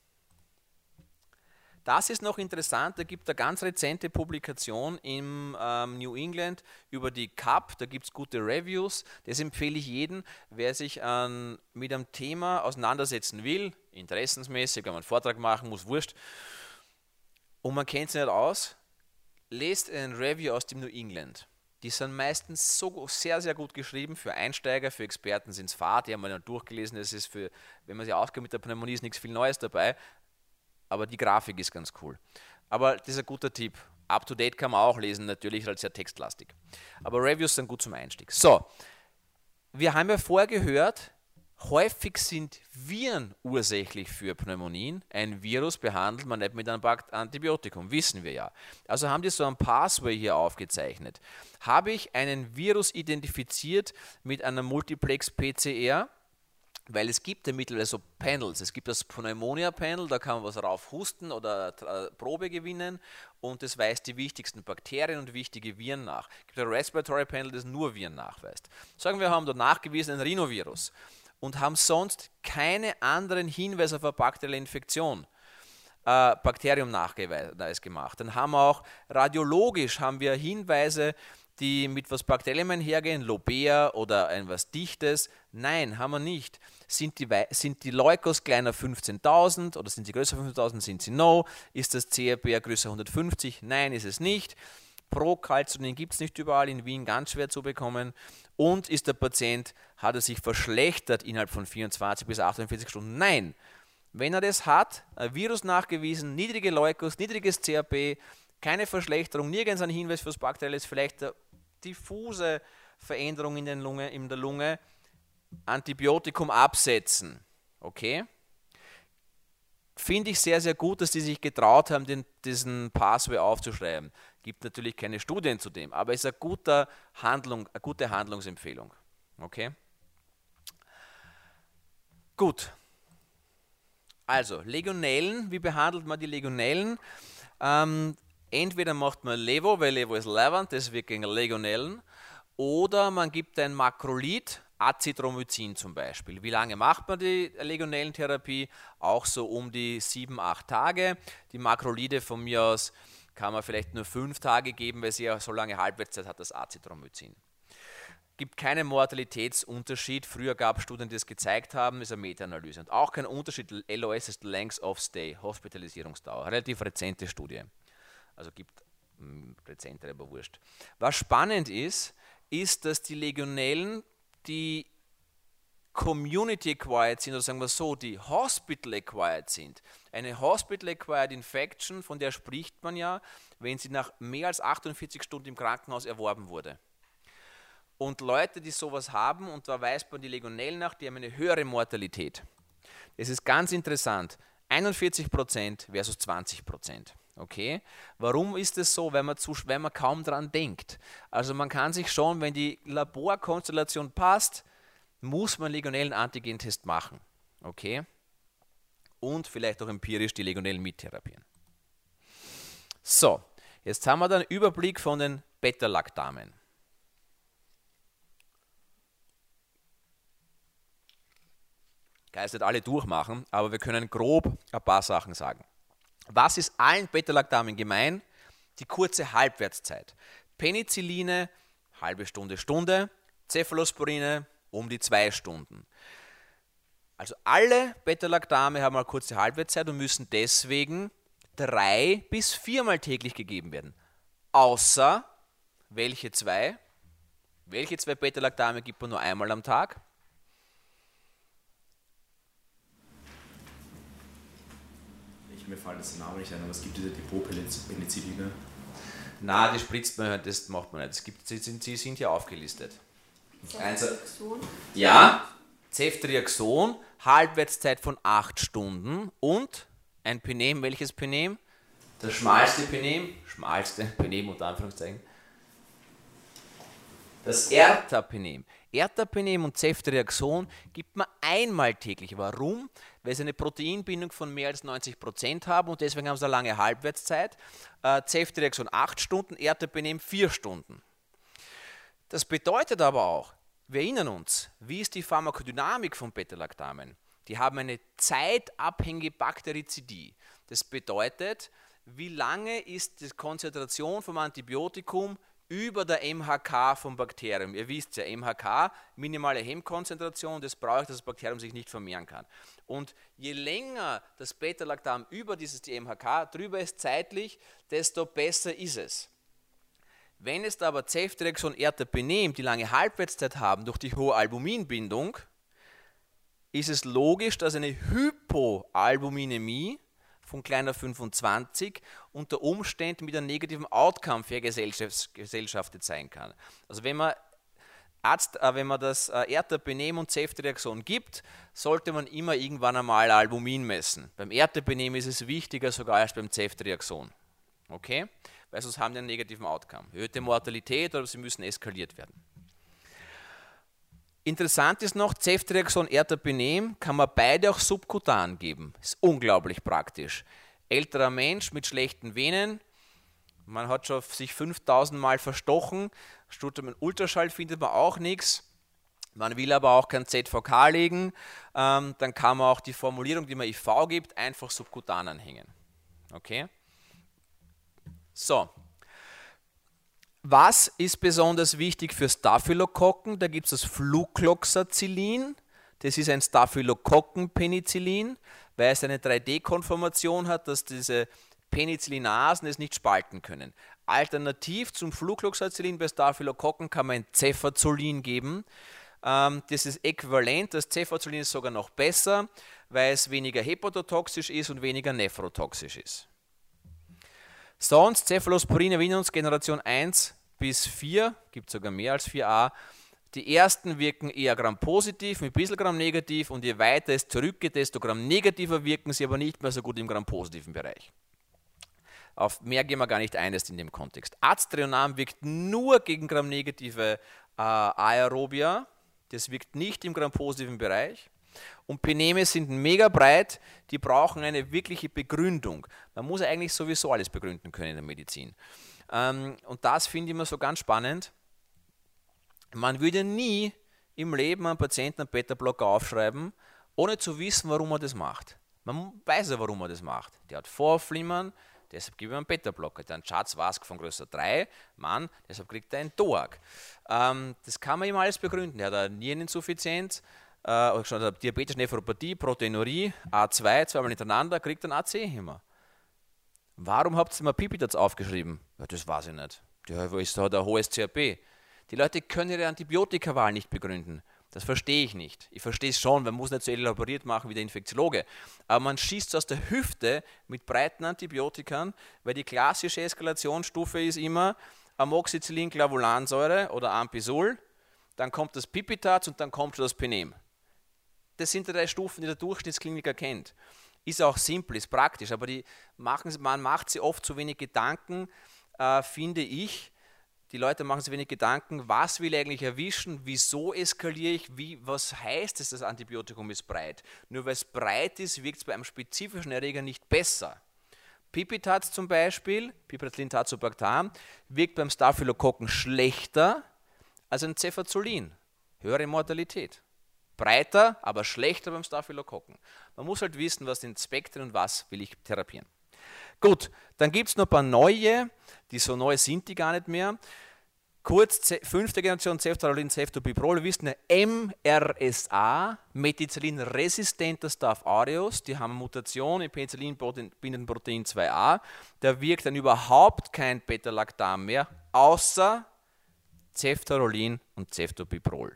Das ist noch interessant, da gibt es eine ganz rezente Publikation im New England über die CAP, da gibt es gute Reviews, das empfehle ich jedem, wer sich mit einem Thema auseinandersetzen will, interessensmäßig, wenn man einen Vortrag machen muss, wurscht, und man kennt sich nicht aus, lest ein Review aus dem New England. Die sind meistens so sehr, sehr gut geschrieben, für Einsteiger, für Experten sind es Fahrt, die haben wir dann durchgelesen, das ist für, wenn man sich auskennt mit der Pneumonie, ist nichts viel Neues dabei, aber die Grafik ist ganz cool. Aber das ist ein guter Tipp. Up-to-date kann man auch lesen, natürlich als sehr textlastig. Aber Reviews sind gut zum Einstieg. So, wir haben ja vorher gehört, häufig sind Viren ursächlich für Pneumonien. Ein Virus behandelt man nicht mit einem Antibiotikum, wissen wir ja. Also haben die so ein Pathway hier aufgezeichnet. Habe ich einen Virus identifiziert mit einer Multiplex-PCR, weil es gibt ja mittlerweile so Panels. Es gibt das Pneumonia-Panel, da kann man was drauf husten oder Probe gewinnen und das weist die wichtigsten Bakterien und wichtige Viren nach. Es gibt ein Respiratory-Panel, das nur Viren nachweist. Sagen wir, haben dort nachgewiesen ein Rhinovirus und haben sonst keine anderen Hinweise auf eine bakterielle Infektion. Bakterium Nachweis gemacht. Dann haben wir auch radiologisch haben wir Hinweise, die mit was Bakteriellem einhergehen, Lobea oder etwas Dichtes. Nein, haben wir nicht. Sind die Leukos kleiner 15.000 oder sind sie größer 15.000? Sind sie no? Ist das CRP größer 150? Nein, ist es nicht. Procalcitonin gibt es nicht überall, in Wien ganz schwer zu bekommen. Und ist der Patient, hat er sich verschlechtert innerhalb von 24 bis 48 Stunden? Nein. Wenn er das hat, ein Virus nachgewiesen, niedrige Leukos, niedriges CRP, Keine Verschlechterung, nirgends ein Hinweis fürs Bakterielle, ist vielleicht eine diffuse Veränderung in der Lunge, Antibiotikum absetzen. Okay? Finde ich sehr, sehr gut, dass die sich getraut haben, diesen Pathway aufzuschreiben. Gibt natürlich keine Studien zu dem, aber es ist eine gute Handlungsempfehlung. Okay? Gut. Also, Legionellen, wie behandelt man die Legionellen? Entweder macht man Levo, weil Levo ist leibend, das wirkt gegen Legionellen, oder man gibt ein Makrolid, Azithromycin zum Beispiel. Wie lange macht man die Legionellentherapie? Auch so um die 7-8 Tage. Die Makrolide von mir aus kann man vielleicht nur 5 Tage geben, weil sie ja so lange Halbwertszeit hat, das Azithromycin. Gibt keinen Mortalitätsunterschied. Früher gab es Studien, die es gezeigt haben, ist eine Meta-Analyse. Und auch kein Unterschied, LOS ist Length of Stay, Hospitalisierungsdauer. Relativ rezente Studie. Also gibt rezentere, aber wurscht. Was spannend ist, dass die Legionellen, die Community-acquired sind, oder sagen wir so, die Hospital-acquired sind. Eine Hospital-acquired Infection, von der spricht man ja, wenn sie nach mehr als 48 Stunden im Krankenhaus erworben wurde. Und Leute, die sowas haben, und da weist man die Legionellen nach, die haben eine höhere Mortalität. Das ist ganz interessant. 41% versus 20%. Okay? Warum ist es so? Weil man kaum dran denkt. Also man kann sich schon, wenn die Laborkonstellation passt, muss man Legionellen-Antigentest machen. Okay? Und vielleicht auch empirisch die Legionellen mittherapieren. So, jetzt haben wir dann einen Überblick von den Beta-Lactamen. Ich kann jetzt nicht alle durchmachen, aber wir können grob ein paar Sachen sagen. Was ist allen Beta-Lactamen gemein? Die kurze Halbwertszeit. Penicilline, halbe Stunde, Stunde. Cephalosporine, um die 2 Stunden. Also alle Beta-Lactame haben eine kurze Halbwertszeit und müssen deswegen 3 bis 4-mal täglich gegeben werden. Außer, welche 2? Welche 2 Beta-Lactame gibt man nur einmal am Tag? Mir fällt das Name nicht ein, aber es gibt diese Depot-Penicilline. Na, die spritzt man, das macht man nicht. Sie sind ja aufgelistet. Ceftriaxon? Ja, Ceftriaxon, Halbwertszeit von 8 Stunden und ein Penem, welches Penem? Das schmalste Penem unter Anführungszeichen. Das Ertapenem. Ertapenem und Ceftriaxon gibt man einmal täglich. Warum? Weil sie eine Proteinbindung von mehr als 90% haben und deswegen haben sie eine lange Halbwertszeit. Ceftriaxon 8 Stunden, Ertapenem 4 Stunden. Das bedeutet aber auch, wir erinnern uns, wie ist die Pharmakodynamik von Beta-Lactamen? Die haben eine zeitabhängige Bakterizidie. Das bedeutet, wie lange ist die Konzentration vom Antibiotikum über der MHK vom Bakterium. Ihr wisst ja, MHK, minimale Hemmkonzentration, das braucht, dass das Bakterium sich nicht vermehren kann. Und je länger das Beta-Lactam über die MHK drüber ist zeitlich, desto besser ist es. Wenn es aber Ceftriaxon und Ertapenem die lange Halbwertszeit haben durch die hohe Albuminbindung, ist es logisch, dass eine Hypoalbuminämie von kleiner 25 unter Umständen mit einem negativen Outcome vergesellschaftet sein kann. Also wenn man das Ertapenem und Ceftriaxon gibt, sollte man immer irgendwann einmal Albumin messen. Beim Ertapenem ist es wichtiger sogar als beim Ceftriaxon. Okay? Weil sonst haben die einen negativen Outcome. Erhöhte Mortalität oder sie müssen eskaliert werden. Interessant ist noch, Ceftriaxon, Ertapenem kann man beide auch subkutan geben. Ist unglaublich praktisch. Älterer Mensch mit schlechten Venen, man hat schon sich 5000 Mal verstochen, statt mit Ultraschall findet man auch nichts. Man will aber auch kein ZVK legen, dann kann man auch die Formulierung, die man IV gibt, einfach subkutan anhängen. Okay? So. Was ist besonders wichtig für Staphylokokken? Da gibt es das Flucloxacillin. Das ist ein Staphylokokkenpenicillin, weil es eine 3D-Konformation hat, dass diese Penicillinasen es nicht spalten können. Alternativ zum Flucloxacillin bei Staphylokokken kann man ein Cefazolin geben. Das ist äquivalent. Das Cefazolin ist sogar noch besser, weil es weniger hepatotoxisch ist und weniger nephrotoxisch ist. Sonst Cephalosporin erinnern uns Generation 1 bis 4, gibt sogar mehr als 4a. Die ersten wirken eher Gram-positiv, mit ein bisschen Gram-negativ und je weiter es zurückgeht, desto Gram-negativer wirken sie aber nicht mehr so gut im Gram-positiven Bereich. Auf mehr gehen wir gar nicht ein, in dem Kontext. Aztreonam wirkt nur gegen Gram-negative Aerobia, das wirkt nicht im Gram-positiven Bereich. Und Peneme sind mega breit, die brauchen eine wirkliche Begründung. Man muss eigentlich sowieso alles begründen können in der Medizin. Und das finde ich immer so ganz spannend. Man würde nie im Leben einem Patienten einen Beta-Blocker aufschreiben, ohne zu wissen, warum er das macht. Man weiß ja, warum er das macht. Der hat Vorflimmern, deshalb gebe ich ihm einen Beta-Blocker. Der hat einen Schatz-Wask von Größe 3, Mann, deshalb kriegt er einen DOAC. Das kann man ihm alles begründen. Er hat eine Niereninsuffizienz, diabetische Nephropathie, Proteinurie, A2, zweimal hintereinander, kriegt einen AC-Hämmer. Warum habt ihr mal Pipitats aufgeschrieben? Ja, das weiß ich nicht. Der hat ein hohes CRP. Die Leute können ihre Antibiotikawahl nicht begründen. Das verstehe ich nicht. Ich verstehe es schon, man muss nicht so elaboriert machen wie der Infektiologe. Aber man schießt aus der Hüfte mit breiten Antibiotikern, weil die klassische Eskalationsstufe ist immer Amoxicillin-Clavulansäure oder Ampisul, dann kommt das Pipitat und dann kommt schon das Penem. Das sind die 3 Stufen, die der Durchschnittskliniker kennt. Ist auch simpel, ist praktisch, aber man macht sich oft zu wenig Gedanken, finde ich. Die Leute machen sich wenig Gedanken, was will ich eigentlich erwischen, wieso eskaliere ich, was heißt es, das Antibiotikum ist breit. Nur weil es breit ist, wirkt es bei einem spezifischen Erreger nicht besser. Pipitats zum Beispiel, Piperacillin tazobactam, wirkt beim Staphylokokken schlechter als ein Cefazolin. Höhere Mortalität. Breiter, aber schlechter beim Staphylokokken. Man muss halt wissen, was sind Spektren und was will ich therapieren. Gut, dann gibt es noch ein paar neue, die so neu sind die gar nicht mehr. Kurz, 5. Generation Ceftaroline, Ceftobiprol, wir wissen, MRSA, Methicillin-resistenter Staph aureus, die haben eine Mutation im Penicillin-bindenden Protein 2a, da wirkt dann überhaupt kein Beta-Lactam mehr, außer Ceftarolin und Ceftobiprol.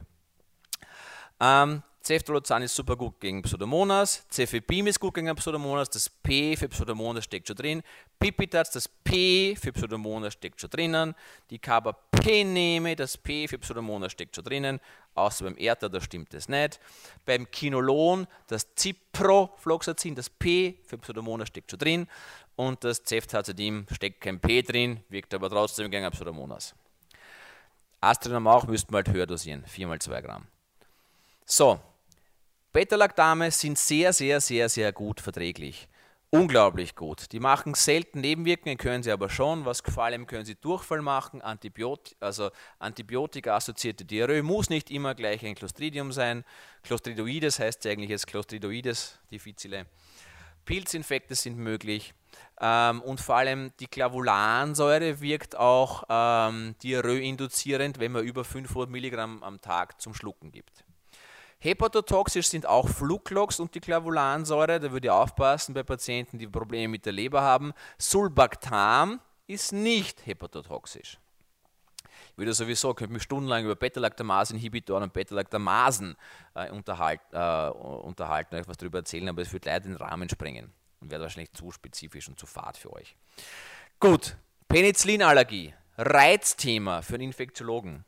Ceftriaxone ist super gut gegen Pseudomonas, Cefepime ist gut gegen Pseudomonas, das P für Pseudomonas steckt schon drin, Pipitats, das P für Pseudomonas steckt schon drinnen, die Carbapeneme, das P für Pseudomonas steckt schon drinnen, außer beim Erta, da stimmt es nicht. Beim Kinolon, das Ciprofloxacin, das P für Pseudomonas steckt schon drin und das Ceftazidin steckt kein P drin, wirkt aber trotzdem gegen Pseudomonas. Aztreonam auch, müssten wir halt höher dosieren, 4x2 Gramm. So, Beta-Lactame sind sehr, sehr, sehr, sehr gut verträglich. Unglaublich gut. Die machen selten Nebenwirkungen, können sie aber schon. Was vor allem können sie Durchfall machen, Antibiotika-assoziierte Diarrhoe muss nicht immer gleich ein Clostridium sein. Clostridioides heißt ja eigentlich jetzt Clostridioides difficile. Pilzinfekte sind möglich. Und vor allem die Clavulansäure wirkt auch diarrhoe-induzierend, wenn man über 500 Milligramm am Tag zum Schlucken gibt. Hepatotoxisch sind auch Fluclox und die Clavulansäure, da würde ich aufpassen bei Patienten, die Probleme mit der Leber haben. Sulbactam ist nicht hepatotoxisch. Ich würde sowieso, könnte mich stundenlang über Beta-Lactamase-Inhibitoren und Beta-Lactamasen unterhalten, euch was darüber erzählen, aber es wird leider den Rahmen sprengen und wäre wahrscheinlich zu spezifisch und zu fad für euch. Gut, Penicillinallergie, Reizthema für einen Infektiologen.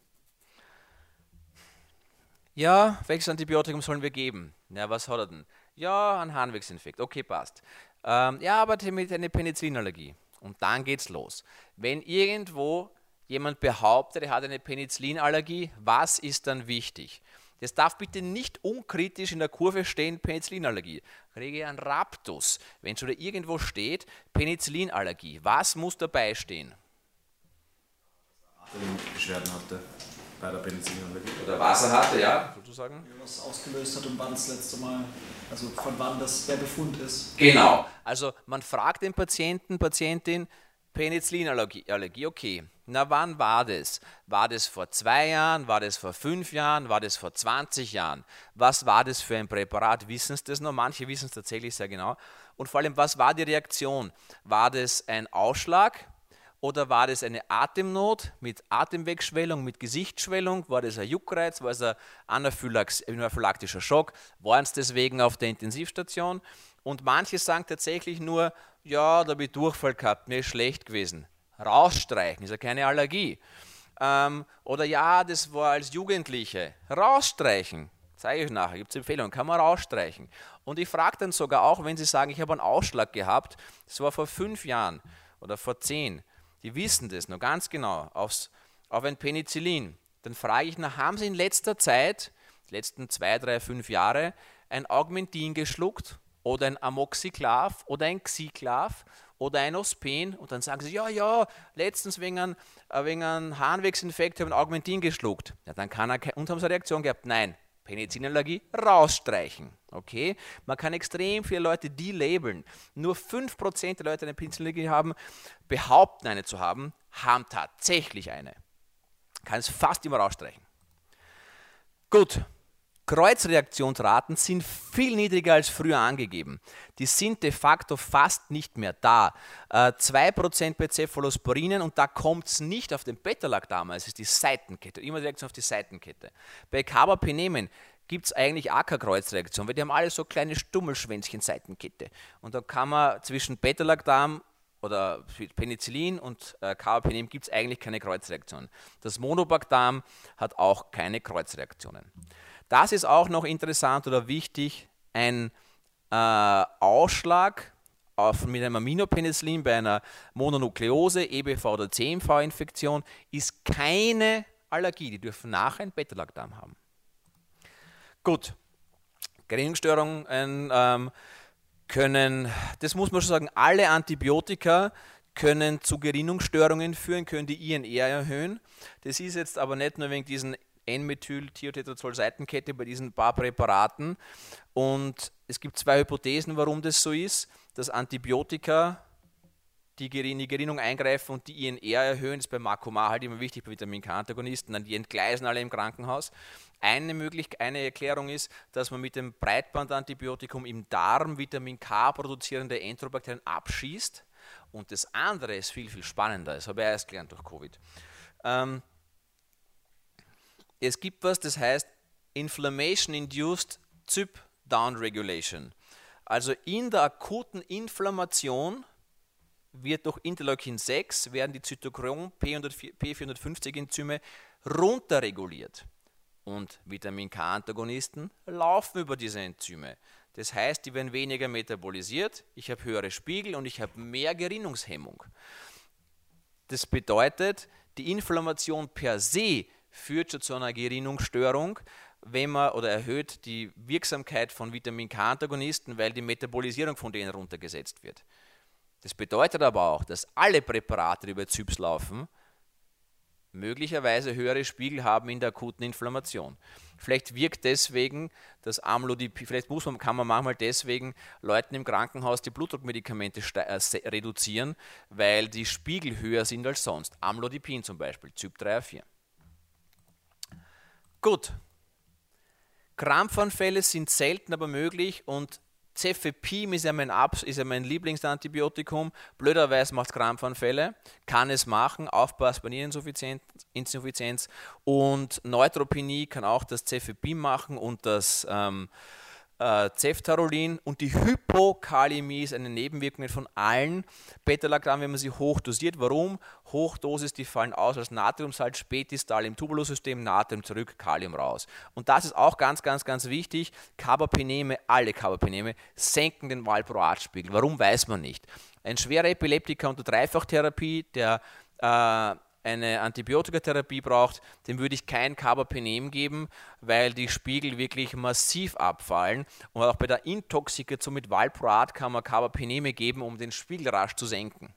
Ja, welches Antibiotikum sollen wir geben? Ja, was hat er denn? Ja, ein Harnwegsinfekt. Okay, passt. Ja, aber mit einer Penicillinallergie. Und dann geht's los. Wenn irgendwo jemand behauptet, er hat eine Penicillinallergie, was ist dann wichtig? Das darf bitte nicht unkritisch in der Kurve stehen, Penicillinallergie. Kriege einen Raptus. Wenn schon da irgendwo steht, Penicillinallergie, was muss dabei stehen? Beschwerden hatte bei der Penicillinallergie. Oder was er hatte, ja, sozusagen. Was ausgelöst hat und wann das letzte Mal, also von wann das der Befund ist. Genau, also man fragt den Patienten, Patientin, Penicillinallergie, okay. Na, wann war das? War das vor 2 Jahren? War das vor 5 Jahren? War das vor 20 Jahren? Was war das für ein Präparat? Wissen Sie das noch? Manche wissen es tatsächlich sehr genau. Und vor allem, was war die Reaktion? War das ein Ausschlag? Oder war das eine Atemnot mit Atemwegsschwellung, mit Gesichtsschwellung? War das ein Juckreiz? War es ein anaphylaktischer Schock? Waren es deswegen auf der Intensivstation? Und manche sagen tatsächlich nur, ja, da habe ich Durchfall gehabt, mir ist schlecht gewesen. Rausstreichen, ist ja keine Allergie. Oder ja, das war als Jugendliche. Rausstreichen. Zeige ich euch nachher, gibt es Empfehlungen, kann man rausstreichen. Und ich frage dann sogar auch, wenn sie sagen, ich habe einen Ausschlag gehabt, das war vor 5 Jahren oder vor 10, die wissen das noch ganz genau, auf ein Penicillin. Dann frage ich nach, haben sie in letzter Zeit, die letzten 2, 3, 5 Jahre, ein Augmentin geschluckt oder ein Amoxiclav oder ein Xiclav oder ein Ospen? Und dann sagen sie, ja, letztens wegen einem Harnwegsinfekt habe ich ein Augmentin geschluckt. Ja, dann kann er und haben sie eine Reaktion gehabt, nein. Penicillinallergie rausstreichen. Okay? Man kann extrem viele Leute delabeln. Nur 5% der Leute, die eine Penicillinallergie haben, behaupten eine zu haben, haben tatsächlich eine. Kann es fast immer rausstreichen. Gut. Kreuzreaktionsraten sind viel niedriger als früher angegeben. Die sind de facto fast nicht mehr da. 2% bei Cephalosporinen und da kommt es nicht auf den Beta-Lactam, es ist die Seitenkette, immer die Reaktion auf die Seitenkette. Bei Carbapenemen gibt es eigentlich auch keine Kreuzreaktion, weil die haben alle so kleine Stummelschwänzchen Seitenkette. Und da kann man zwischen Beta-Lactam oder Penicillin und Carbapenem gibt es eigentlich keine Kreuzreaktion. Das Monobactam hat auch keine Kreuzreaktionen. Das ist auch noch interessant oder wichtig, ein Ausschlag mit einem Aminopenicillin bei einer Mononukleose, EBV oder CMV-Infektion ist keine Allergie. Die dürfen nachher ein Beta-Lactam haben. Gut, Gerinnungsstörungen können, das muss man schon sagen, alle Antibiotika können zu Gerinnungsstörungen führen, können die INR erhöhen. Das ist jetzt aber nicht nur wegen diesen N-Methyl-Thiotetrazoll-Seitenkette bei diesen paar Präparaten. Und es gibt 2 Hypothesen, warum das so ist, dass Antibiotika die Gerinnung eingreifen und die INR erhöhen. Das ist bei Makoma halt immer wichtig, bei Vitamin-K-Antagonisten, dann die entgleisen alle im Krankenhaus. Eine Erklärung ist, dass man mit dem Breitbandantibiotikum im Darm Vitamin-K produzierende Enterobakterien abschießt. Und das andere ist viel, viel spannender. Das habe ich erst gelernt durch Covid. Es gibt was, das heißt Inflammation-Induced CYP-Downregulation. Also in der akuten Inflammation wird durch Interleukin 6 werden die Zytochrom P450-Enzyme runterreguliert. Und Vitamin-K-Antagonisten laufen über diese Enzyme. Das heißt, die werden weniger metabolisiert, ich habe höhere Spiegel und ich habe mehr Gerinnungshemmung. Das bedeutet, die Inflammation per se führt schon zu einer Gerinnungsstörung, oder erhöht die Wirksamkeit von Vitamin-K-Antagonisten, weil die Metabolisierung von denen runtergesetzt wird. Das bedeutet aber auch, dass alle Präparate, die über ZYPs laufen, möglicherweise höhere Spiegel haben in der akuten Inflammation. Vielleicht wirkt deswegen das Amlodipin, kann man manchmal deswegen Leuten im Krankenhaus die Blutdruckmedikamente reduzieren, weil die Spiegel höher sind als sonst. Amlodipin zum Beispiel, CYP3A4. Gut. Krampfanfälle sind selten, aber möglich und Cefepime ist ja mein Lieblingsantibiotikum. Blöderweise macht es Krampfanfälle, kann es machen, aufpasst bei Niereninsuffizienz und Neutropenie kann auch das Cefepime machen und das Ceftarolin und die Hypokalämie ist eine Nebenwirkung von allen Beta-Lactam, wenn man sie hochdosiert. Warum? Hochdosis, die fallen aus als Natriumsalz, spätdistal im Tubulussystem, Natrium zurück, Kalium raus. Und das ist auch ganz, ganz, ganz wichtig. Carbapeneme, alle Carbapeneme senken den Valproatspiegel. Warum, weiß man nicht. Ein schwerer Epileptiker unter Dreifachtherapie, der eine Antibiotikatherapie braucht, dem würde ich kein Carbapenem geben, weil die Spiegel wirklich massiv abfallen. Und auch bei der Intoxikation mit Valproat kann man Carbapeneme geben, um den Spiegel rasch zu senken.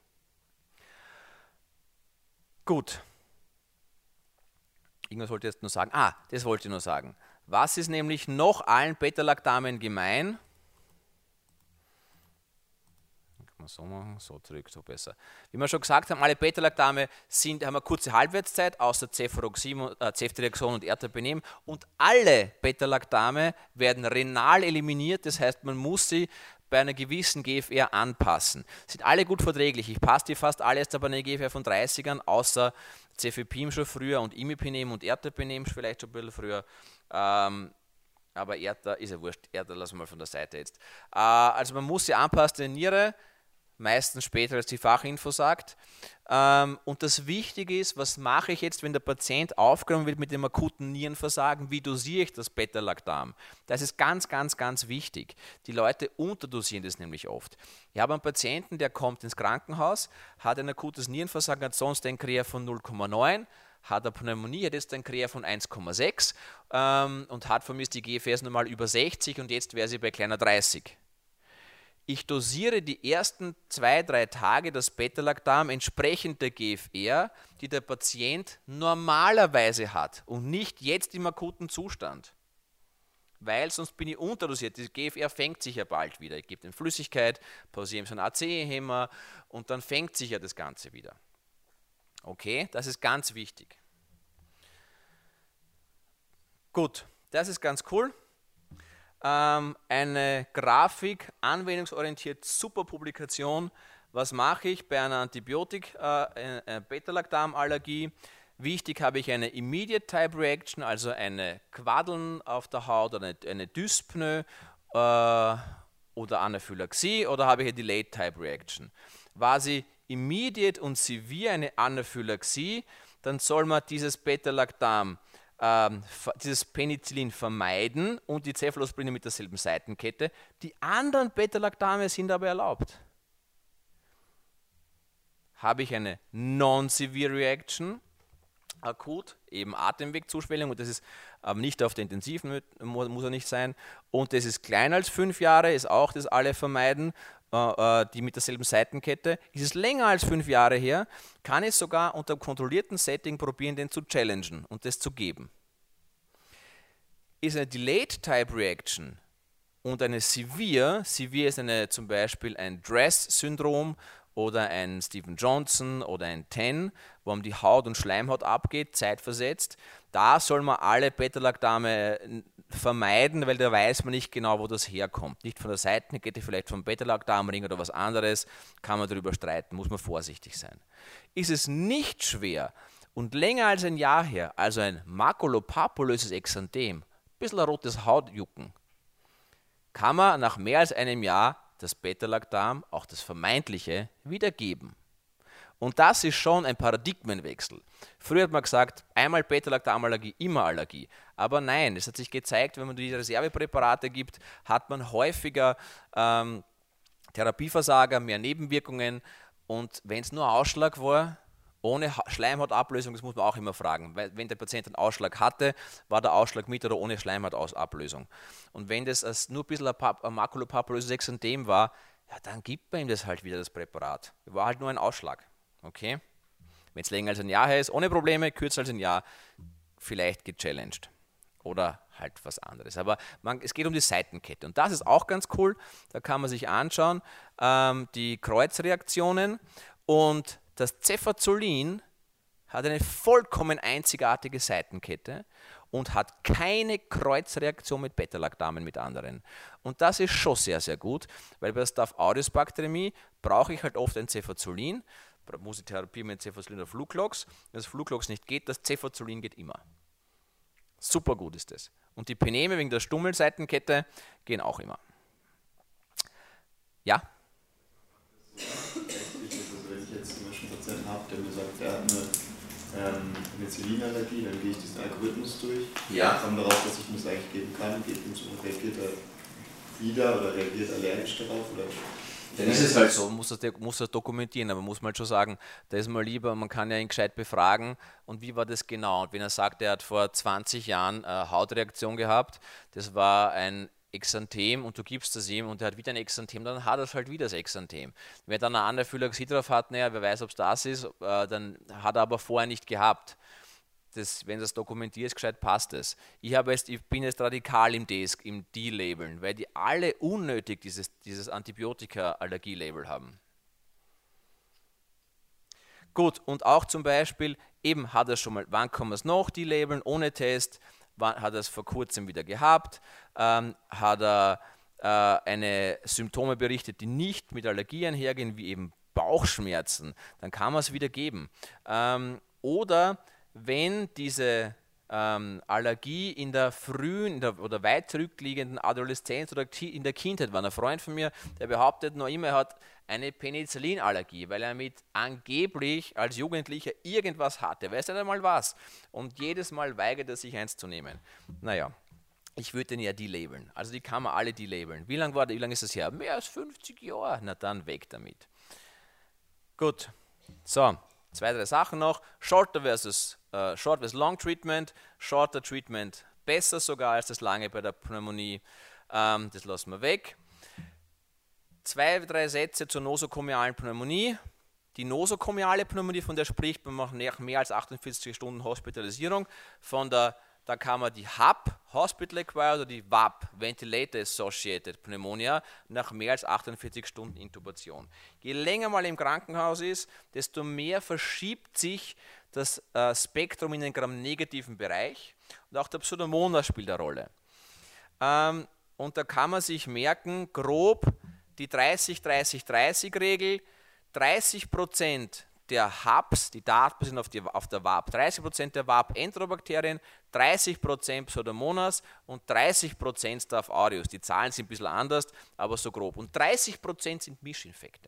Gut. Irgendwas wollte ich jetzt nur sagen. Das wollte ich nur sagen. Was ist nämlich noch allen Beta-Lactamen gemein? So machen, so zurück, so besser. Wie wir schon gesagt haben, alle Beta-Lactame haben eine kurze Halbwertszeit, außer Ceftriaxon und Ertapenem. Und alle Beta-Lactame werden renal eliminiert, das heißt, man muss sie bei einer gewissen GFR anpassen. Sind alle gut verträglich. Ich passe die fast alle jetzt aber eine GFR von 30ern, außer Cefepime schon früher und Imipenem und Ertapenem vielleicht schon ein bisschen früher. Aber Erdal ist ja wurscht, Erdal lassen wir mal von der Seite jetzt. Also man muss sie anpassen in die Niere, meistens später als die Fachinfo sagt. Und das Wichtige ist, was mache ich jetzt, wenn der Patient aufgenommen wird mit dem akuten Nierenversagen, wie dosiere ich das Beta-Lactam? Das ist ganz, ganz, ganz wichtig. Die Leute unterdosieren das nämlich oft. Ich habe einen Patienten, der kommt ins Krankenhaus, hat ein akutes Nierenversagen, hat sonst ein CREA von 0,9, hat eine Pneumonie, hat jetzt ein CREA von 1,6 und hat von mir ist die GFRs normal über 60 und jetzt wäre sie bei kleiner 30. Ich dosiere die ersten 2-3 Tage das Beta-Lactam entsprechend der GFR, die der Patient normalerweise hat und nicht jetzt im akuten Zustand. Weil sonst bin ich unterdosiert. Die GFR fängt sich ja bald wieder. Ich gebe dem Flüssigkeit, pausiere so einen ACE-Hämmer und dann fängt sich ja das Ganze wieder. Okay, das ist ganz wichtig. Gut, das ist ganz cool. Eine Grafik, anwendungsorientiert, super Publikation. Was mache ich bei einer Beta-Lactam-Allergie? Wichtig habe ich eine Immediate Type Reaction, also eine Quaddeln auf der Haut oder eine Dyspnoe oder Anaphylaxie, oder habe ich eine Delayed Type Reaction? War sie immediate und severe eine Anaphylaxie, dann soll man dieses Beta-Lactam dieses Penicillin vermeiden und die Cephalosporine mit derselben Seitenkette. Die anderen Beta-Lactame sind aber erlaubt. Habe ich eine Non-Severe Reaction, akut, eben Atemwegzuschwellung, und das ist nicht auf der Intensiven, muss er nicht sein, und das ist kleiner als 5 Jahre, ist auch das alle vermeiden, die mit derselben Seitenkette. Ist es länger als 5 Jahre her, kann ich sogar unter einem kontrollierten Setting probieren, den zu challengen und das zu geben. Ist eine Delayed Type Reaction und eine Severe ist zum Beispiel ein DRESS-Syndrom oder ein Stevens-Johnson oder ein TEN, wo man die Haut und Schleimhaut abgeht, zeitversetzt. Da soll man alle Beta-Lactame vermeiden, weil da weiß man nicht genau, wo das herkommt. Nicht von der Seitenkette, vielleicht vom Beta-Lactamring oder was anderes, kann man darüber streiten, muss man vorsichtig sein. Ist es nicht schwer und länger als ein Jahr her, also ein makulopapulöses Exanthem, ein bisschen ein rotes Hautjucken, kann man nach mehr als einem Jahr das Beta-Lactam, auch das vermeintliche, wiedergeben. Und das ist schon ein Paradigmenwechsel. Früher hat man gesagt, einmal Beta-Lactam-Allergie, immer Allergie. Aber nein, es hat sich gezeigt, wenn man die Reservepräparate gibt, hat man häufiger Therapieversager, mehr Nebenwirkungen. Und wenn es nur Ausschlag war, ohne Schleimhautablösung, das muss man auch immer fragen. Weil wenn der Patient einen Ausschlag hatte, war der Ausschlag mit oder ohne Schleimhautablösung. Und wenn das nur ein bisschen ein makulopapulöses Exanthem war, ja, dann gibt man ihm das halt wieder, das Präparat. War halt nur ein Ausschlag. Okay? Wenn es länger als ein Jahr her ist, ohne Probleme, kürzer als ein Jahr, vielleicht gechallenged. Oder halt was anderes. Aber es geht um die Seitenkette. Und das ist auch ganz cool. Da kann man sich anschauen, die Kreuzreaktionen. Und das Cefazolin hat eine vollkommen einzigartige Seitenkette und hat keine Kreuzreaktion mit Beta-Lactamen mit anderen. Und das ist schon sehr, sehr gut, weil bei der Staph aureus Bakteriämie brauche ich halt oft ein Cefazolin, muss die Therapie mit Cefazolin oder Fluclox. Wenn das Fluclox nicht geht, das Cefazolin geht immer. Super gut ist das. Und die Peneme wegen der Stummelseitenkette gehen auch immer. Ja? Wenn ich jetzt zum Beispiel einen Patienten habe, der mir sagt, der hat eine Penicillinallergie, dann gehe ich diesen Algorithmus durch, komme darauf, dass ich ihm das eigentlich geben kann, gebe ihm so, reagiert er wieder oder reagiert allergisch darauf? Oder dann ist es halt so, muss das dokumentieren, aber muss man halt schon sagen, da ist mal lieber, man kann ja ihn gescheit befragen, und wie war das genau? Und wenn er sagt, er hat vor 20 Jahren Hautreaktion gehabt, das war ein Exanthem und du gibst das ihm und er hat wieder ein Exanthem, dann hat er halt wieder das Exanthem. Wenn er dann eine Anaphylaxie drauf hat, naja, wer weiß, ob es das ist, dann hat er aber vorher nicht gehabt. Wenn das dokumentiert ist, gescheit passt es. Ich bin jetzt radikal im D-Labeln, weil die alle unnötig dieses Antibiotika-Allergie-Label haben. Gut, und auch zum Beispiel, eben hat er schon mal, wann kann man es noch D-Labeln, ohne Test, hat er es vor kurzem wieder gehabt, hat er eine Symptome berichtet, die nicht mit Allergie einhergehen, wie eben Bauchschmerzen, dann kann man es wieder geben. Oder wenn diese Allergie in der frühen oder weit zurückliegenden Adoleszenz oder in der Kindheit war. Ein Freund von mir, der behauptet noch immer, er hat eine Penicillinallergie, weil er mit angeblich als Jugendlicher irgendwas hatte. Er weiß nicht einmal was. Und jedes Mal weigert er sich, eins zu nehmen. Naja, ich würde den ja delabeln. Also die kann man alle delabeln. Wie lange ist das her? Mehr als 50 Jahre. Na dann weg damit. Gut. So, 2, 3 Sachen noch. Short versus Long Treatment. Shorter Treatment besser sogar als das lange bei der Pneumonie. Das lassen wir weg. 2, 3 Sätze zur nosokomialen Pneumonie. Die nosokomiale Pneumonie, von der spricht man nach mehr als 48 Stunden Hospitalisierung. Da kann man die HAP, Hospital Acquired, oder die VAP, Ventilator Associated Pneumonia, nach mehr als 48 Stunden Intubation. Je länger man im Krankenhaus ist, desto mehr verschiebt sich das Spektrum in den Gram-negativen Bereich, und auch der Pseudomonas spielt eine Rolle. Und da kann man sich merken, grob, die 30-30-30-Regel, 30% der HAPs, die Daten sind auf der VAP, 30% der VAP-Enterobakterien, 30% Pseudomonas und 30% Staph aureus. Die Zahlen sind ein bisschen anders, aber so grob. Und 30% sind Mischinfekte.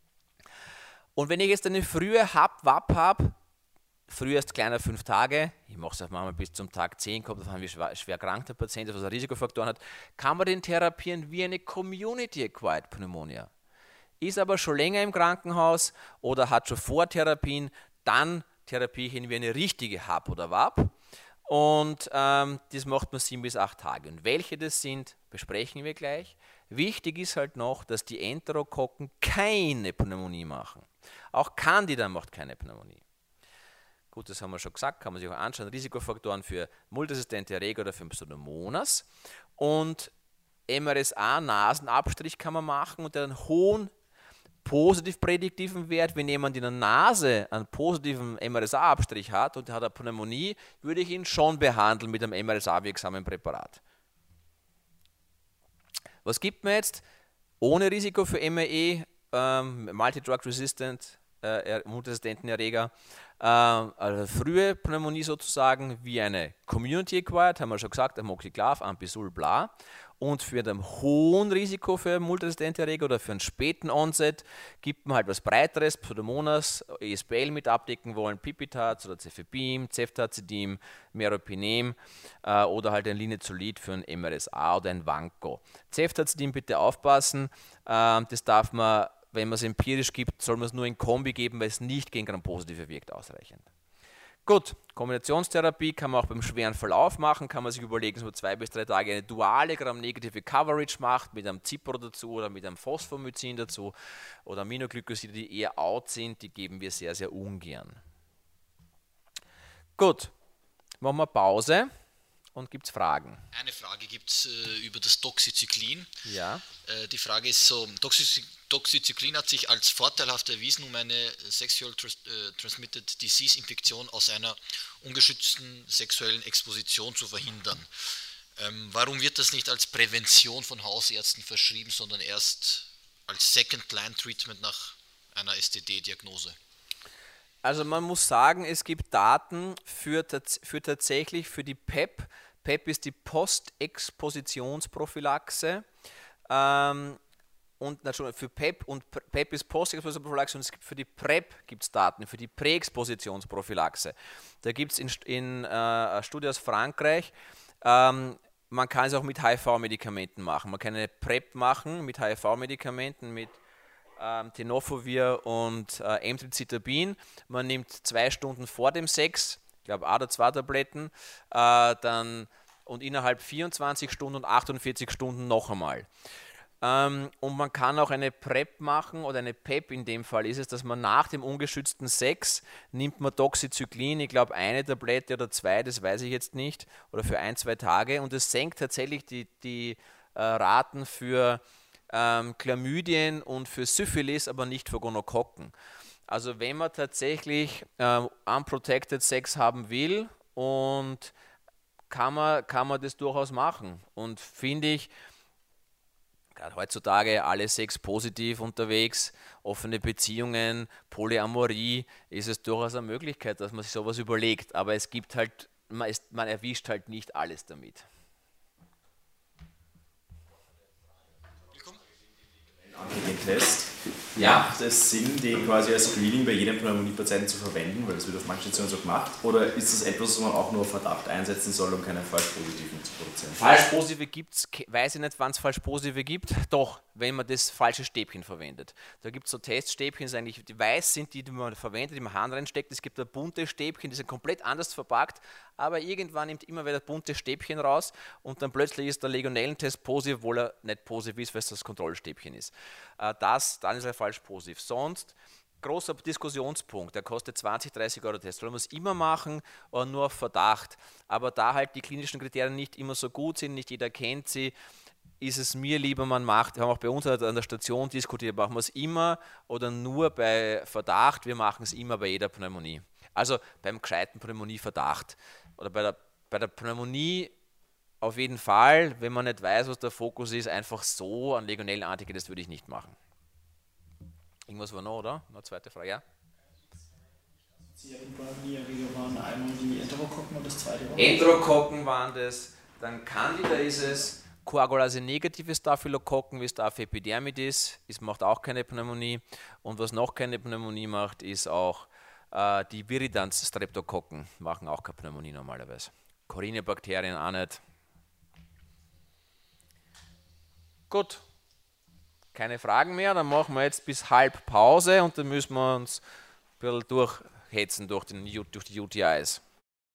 Und wenn ich jetzt eine frühe VAP habe, frühest kleiner 5 Tage, ich mache es auch manchmal bis zum Tag 10, kommt davon, wie schwer krank der Patient ist, was er Risikofaktoren hat, kann man den therapieren wie eine Community-Acquired Pneumonia. Ist aber schon länger im Krankenhaus oder hat schon Vortherapien, dann therapiere ich ihn wie eine richtige HAP oder VAP. Und das macht man 7 bis 8 Tage. Und welche das sind, besprechen wir gleich. Wichtig ist halt noch, dass die Enterokokken keine Pneumonie machen. Auch Candida macht keine Pneumonie. Gut, das haben wir schon gesagt, kann man sich auch anschauen. Risikofaktoren für multiresistente Erreger oder für Pseudomonas. Und MRSA-Nasenabstrich kann man machen und einen hohen positiv prädiktiven Wert. Wenn jemand in der Nase einen positiven MRSA-Abstrich hat und hat eine Pneumonie, würde ich ihn schon behandeln mit einem MRSA-wirksamen Präparat. Was gibt man jetzt ohne Risiko für MRE, Multidrug-resistant, multiresistenten Erreger? Also frühe Pneumonie sozusagen wie eine Community-Acquired, haben wir schon gesagt, Amoxiclav, Ampicillin, bla. Und für ein hohen Risiko für multiresistente Erreger oder für einen späten Onset gibt man halt was Breiteres, Pseudomonas, ESBL mit abdecken wollen, Pipitaz oder Cefepime, Ceftazidime, Meropenem oder halt ein Linezolid für ein MRSA oder ein Vanco. Ceftazidime bitte aufpassen, das darf man, wenn man es empirisch gibt, soll man es nur in Kombi geben, weil es nicht gegen Gram-positive wirkt ausreichend. Gut, Kombinationstherapie kann man auch beim schweren Verlauf machen, kann man sich überlegen, dass man 2 bis 3 Tage eine duale Gram-negative Coverage macht, mit einem Cipro dazu oder mit einem Phosphomycin dazu oder Aminoglycoside, die eher out sind, die geben wir sehr, sehr ungern. Gut, machen wir Pause und gibt es Fragen? Eine Frage gibt es über das Doxycyclin. Ja. Die Frage ist so, Doxycyclin hat sich als vorteilhaft erwiesen, um eine Sexual Transmitted Disease Infektion aus einer ungeschützten sexuellen Exposition zu verhindern. Warum wird das nicht als Prävention von Hausärzten verschrieben, sondern erst als Second-Line-Treatment nach einer STD-Diagnose? Also man muss sagen, es gibt Daten für tatsächlich für die PEP. PEP ist die Postexpositionsprophylaxe. Für PEP und PEP ist Postexpositionsprophylaxe und es gibt für die PrEP gibt es Daten, für die Präexpositionsprophylaxe. Da gibt es in eine Studie aus Frankreich, man kann es auch mit HIV-Medikamenten machen. Man kann eine PrEP machen mit HIV-Medikamenten, mit Tenofovir und Emtricitabin. Man nimmt 2 Stunden vor dem Sex, ich glaube 1 oder 2 Tabletten, und innerhalb 24 Stunden und 48 Stunden noch einmal. Und man kann auch eine PrEP machen oder eine PEP, in dem Fall ist es, dass man nach dem ungeschützten Sex nimmt man Doxycyclin, ich glaube 1 Tablette oder 2, das weiß ich jetzt nicht, oder für 1, 2 Tage und es senkt tatsächlich die Raten für Chlamydien und für Syphilis, aber nicht für Gonokokken. Also wenn man tatsächlich unprotected Sex haben will, und kann man das durchaus machen. Und finde ich, gerade heutzutage alle Sex positiv unterwegs, offene Beziehungen, Polyamorie, ist es durchaus eine Möglichkeit, dass man sich sowas überlegt. Aber es gibt halt man erwischt halt nicht alles damit. Antigen-Test. Macht es Sinn, den quasi als Screening bei jedem Pneumoniepatienten zu verwenden, weil das wird auf manchen Stationen so gemacht? Oder ist das etwas, was man auch nur auf Verdacht einsetzen soll, um keine Falschpositiven zu produzieren? Falschpositive gibt es, weiß ich nicht, wann es Falschpositive gibt. Doch, wenn man das falsche Stäbchen verwendet. Da gibt es so Teststäbchen, die eigentlich die weiß sind, die man verwendet, die man Hand reinsteckt. Es gibt da bunte Stäbchen, die sind komplett anders verpackt, aber irgendwann nimmt immer wieder bunte Stäbchen raus und dann plötzlich ist der Legionellentest positiv, obwohl er nicht positiv ist, weil es das Kontrollstäbchen ist. Dann ist er falsch positiv. Sonst, großer Diskussionspunkt, der kostet 20, 30 Euro Test. Soll man es immer machen oder nur auf Verdacht? Aber da halt die klinischen Kriterien nicht immer so gut sind, nicht jeder kennt sie, ist es mir lieber, man macht, wir haben auch bei uns an der Station diskutiert, machen wir es immer oder nur bei Verdacht, wir machen es immer bei jeder Pneumonie. Also beim gescheiten Pneumonieverdacht oder bei der Pneumonie auf jeden Fall, wenn man nicht weiß, was der Fokus ist, einfach so an Legionellenantigen, das würde ich nicht machen. Irgendwas war noch, oder? Noch eine zweite Frage, ja? Die waren einmal die Enterokokken und das zweite war? Enterokokken waren das, dann Candida ist es, Koagulase-negatives Staphylokokken wie Staph epidermidis, es macht auch keine Pneumonie und was noch keine Pneumonie macht, ist auch die Viridans-Streptokokken, machen auch keine Pneumonie normalerweise. Corynebakterien auch nicht. Gut, keine Fragen mehr, dann machen wir jetzt bis halb Pause und dann müssen wir uns ein bisschen durchhetzen durch die UTIs.